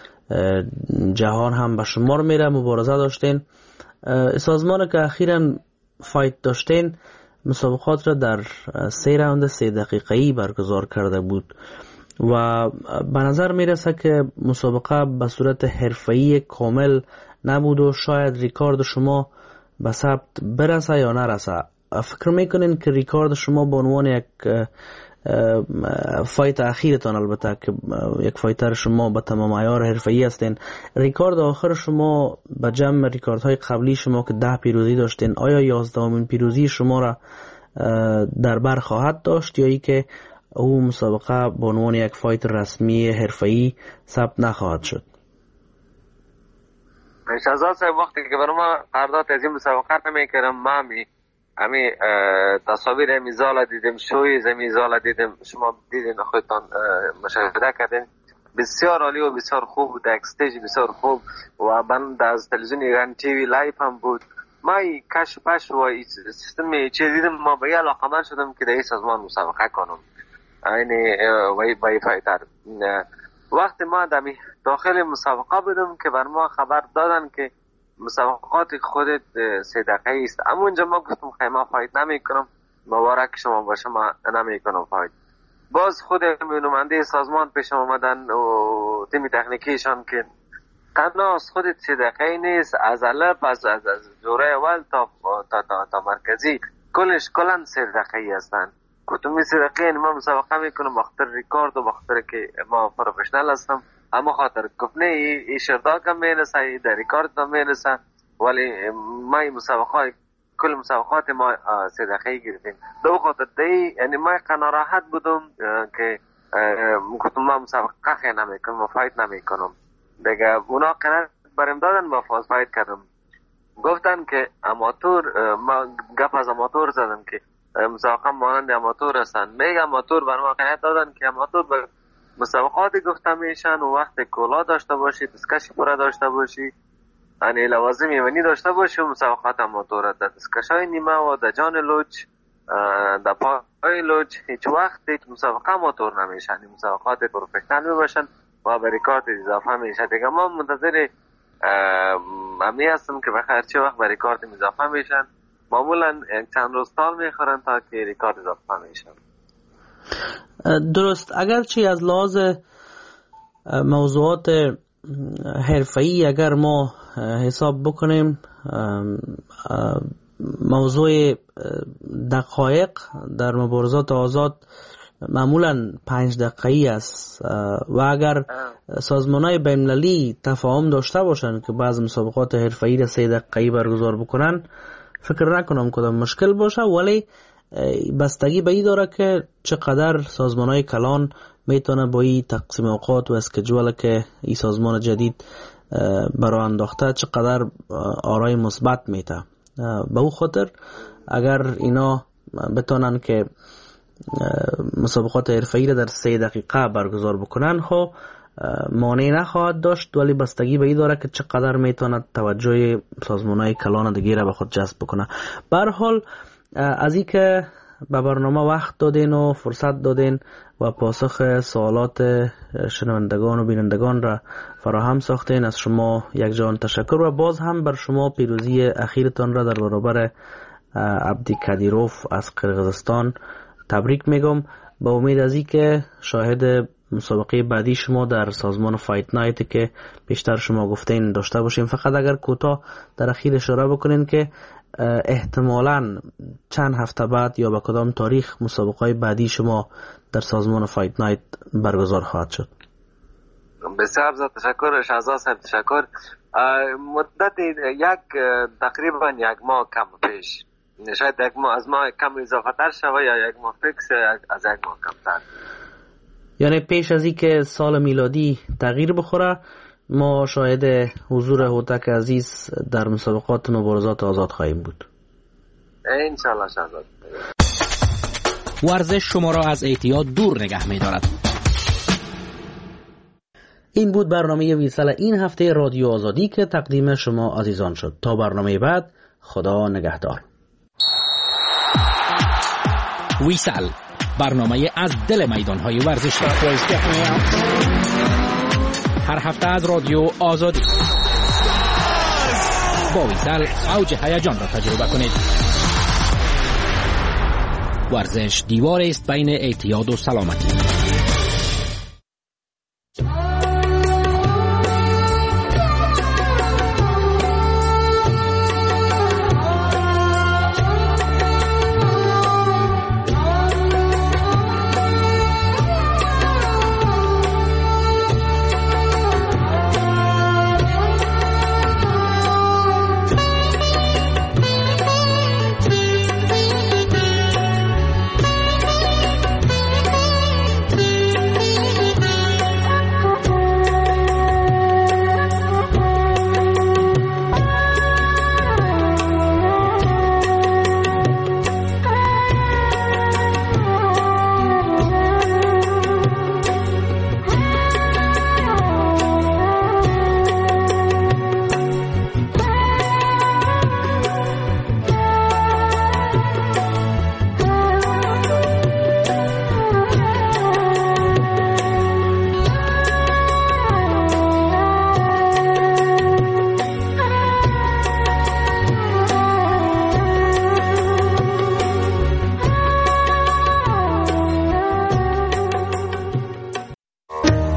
جهان هم به شمار میره مبارزه داشتین. سازمان که اخیراً فایت داشتین مسابقات را در 3 راوند 3 دقیقه‌ای برگزار کرده بود و به نظر میرسه که مسابقه به صورت حرفه‌ای کامل نبود و شاید ریکارد شما به ثبت برسه یا نرسه. فکر میکنین که ریکارد شما به عنوان یک فایت اخیرتان، البته که یک فایتر شما به تمام عیار حرفه‌ای هستین، ریکارد آخر شما به جمع ریکاردهای قبلی شما که 10 پیروزی داشتین آیا 11مین پیروزی شما را در بر خواهد داشت یا ای که او مسابقه به عنوان یک فایت رسمی حرفه‌ای ثبت نخواهد شد. شهزاد صاحب وقتی که برای ما قرارداد از این مسابقه نمیکردم، ما همی تصاویر امیزالا دیدیم، شوی زمیزالا دیدیم، شما دیدین خودتان مشاهده کردین، بسیار عالی و بسیار خوب بود، اکستیج بسیار خوب و بند از تلویزیون ایران تیوی لایف هم بود. ما کش پش و سیستم چه دیدم، ما به علاقمند شدم که در این سازمان مسابقه کنم، یعنی وی فایتر. وقتی ما در داخل مسابقه بودم که بر ما خبر دادن که مسابقات خودت 3 دقیقه است، اما اونجا ما گفتم خیلی ما فایت نمی کنم، مبارک شما باشه، ما نمی کنم فایت. باز خود نماینده سازمان پیش آمدن و تیم تکنیکیشان که تنها از خودت 3 دقیقه نیست، از علب از دوره اول تا مرکزی کلا 3 دقیقه هستن. گفتم 3 دقیقه ما مسابقه میکنم بخاطر ریکارد و بخاطر که ما پروفشنال هستم، اما خاطر گفتنه ای شرطا کم میرسه، ای در ریکارد کم میرسه، ولی ما مسابقه کل مسابقات ما 3 دقیقه گرفتیم. دو خاطر دی یعنی ما قناعت بودم که گفتم ما مسابقه خیلی نمیکنم و فایت نمیکنم دیگه. اونا قرار برم دادن با فاز فایت کردم، گفتن که اماتور، ما گپ از اماتور زدن که مسابقه مانند اماتور هستن. میگه اماتور برای ما قرار دادن که اماتور به مسابقات گفته میشن و وقت کولا داشته باشی، دستکشی پورا داشته باشی، یعنی لوازم ایمنی داشته باشی و مسابقات اماتور در دستکشای نیمه و در جان لوچ در پای لوچ هیچ وقت هیچ مسابقه اماتور نمیشن، مسابقات پروفشنال میباشن و به ریکارد اضافه میشه دیگه. ما منتظر امی هستم که بخیر چه وقت به ریکارد اضافه میشن، معمولا چند روز تال میخورن تا که ریکارد اضافه میشن. درست. اگرچه از لحاظ موضوعات حرفه‌ای اگر ما حساب بکنیم، موضوع دقایق در مبارزات آزاد معمولا 5 دقیقه‌ای است و اگر سازمان‌های بین‌المللی تفاهم داشته باشند که بعض مسابقات حرفه‌ای را 3 دقیقه‌ای برگزار بکنن، فکر نکنم کدام مشکل باشه، ولی بستگی به این داره که چقدر سازمان‌های کلان میتونه با این تقسیم اوقات و اسکیجول که این سازمان جدید برای انداخته چقدر آرای مثبت میته. به او خاطر اگر اینا بتونن که مسابقات حرفه‌ای را در 3 دقیقه برگزار بکنن، خب مانع نخواهد داشت، ولی بستگی به این داره که چقدر میتونه توجه سازمان‌های کلان دیگه را به خود جذب بکنه. به هر حال از این که به برنامه وقت دادین و فرصت دادین و پاسخ سوالات شنوندگان و بینندگان را فراهم ساختین، از شما یک جان تشکر و باز هم بر شما پیروزی اخیرتان را در برابر عبدی کدیروف از قرقیزستان تبریک میگم. با امید از این که شاهد مسابقه بعدی شما در سازمان فایت نایت که بیشتر شما گفتین داشته باشیم. فقط اگر کوتاه در اخیر اشاره بکنین که احتمالاً چند هفته بعد یا به کدام تاریخ مسابقه بعدی شما در سازمان فایت نایت برگزار خواهد شد. بسیار تشکر شهزاد صاحب، تشکر. مدت تقریبا یک ماه کم پیش، شاید یک ماه از ماه کم اضافه تر شوه یا یک ماه فکس از یک ماه کم تر، یعنی پیش از این که سال میلادی تغییر بخوره ما شاهد حضور هوتک عزیز در مسابقات مبارزات آزاد خواهیم بود. انشالله شهزاد. ورزش شما را از اعتیاد دور نگه می دارد. این بود برنامه ویسل این هفته رادیو آزادی که تقدیم شما عزیزان شد. تا برنامه بعد، خدا نگهدار. ویسل، برنامه از دل میدانهای ورزشی، هر هفته از رادیو آزادی. با ویسل اوج هیجان را تجربه کنید. ورزش دیواری است بین اعتیاد و سلامتی.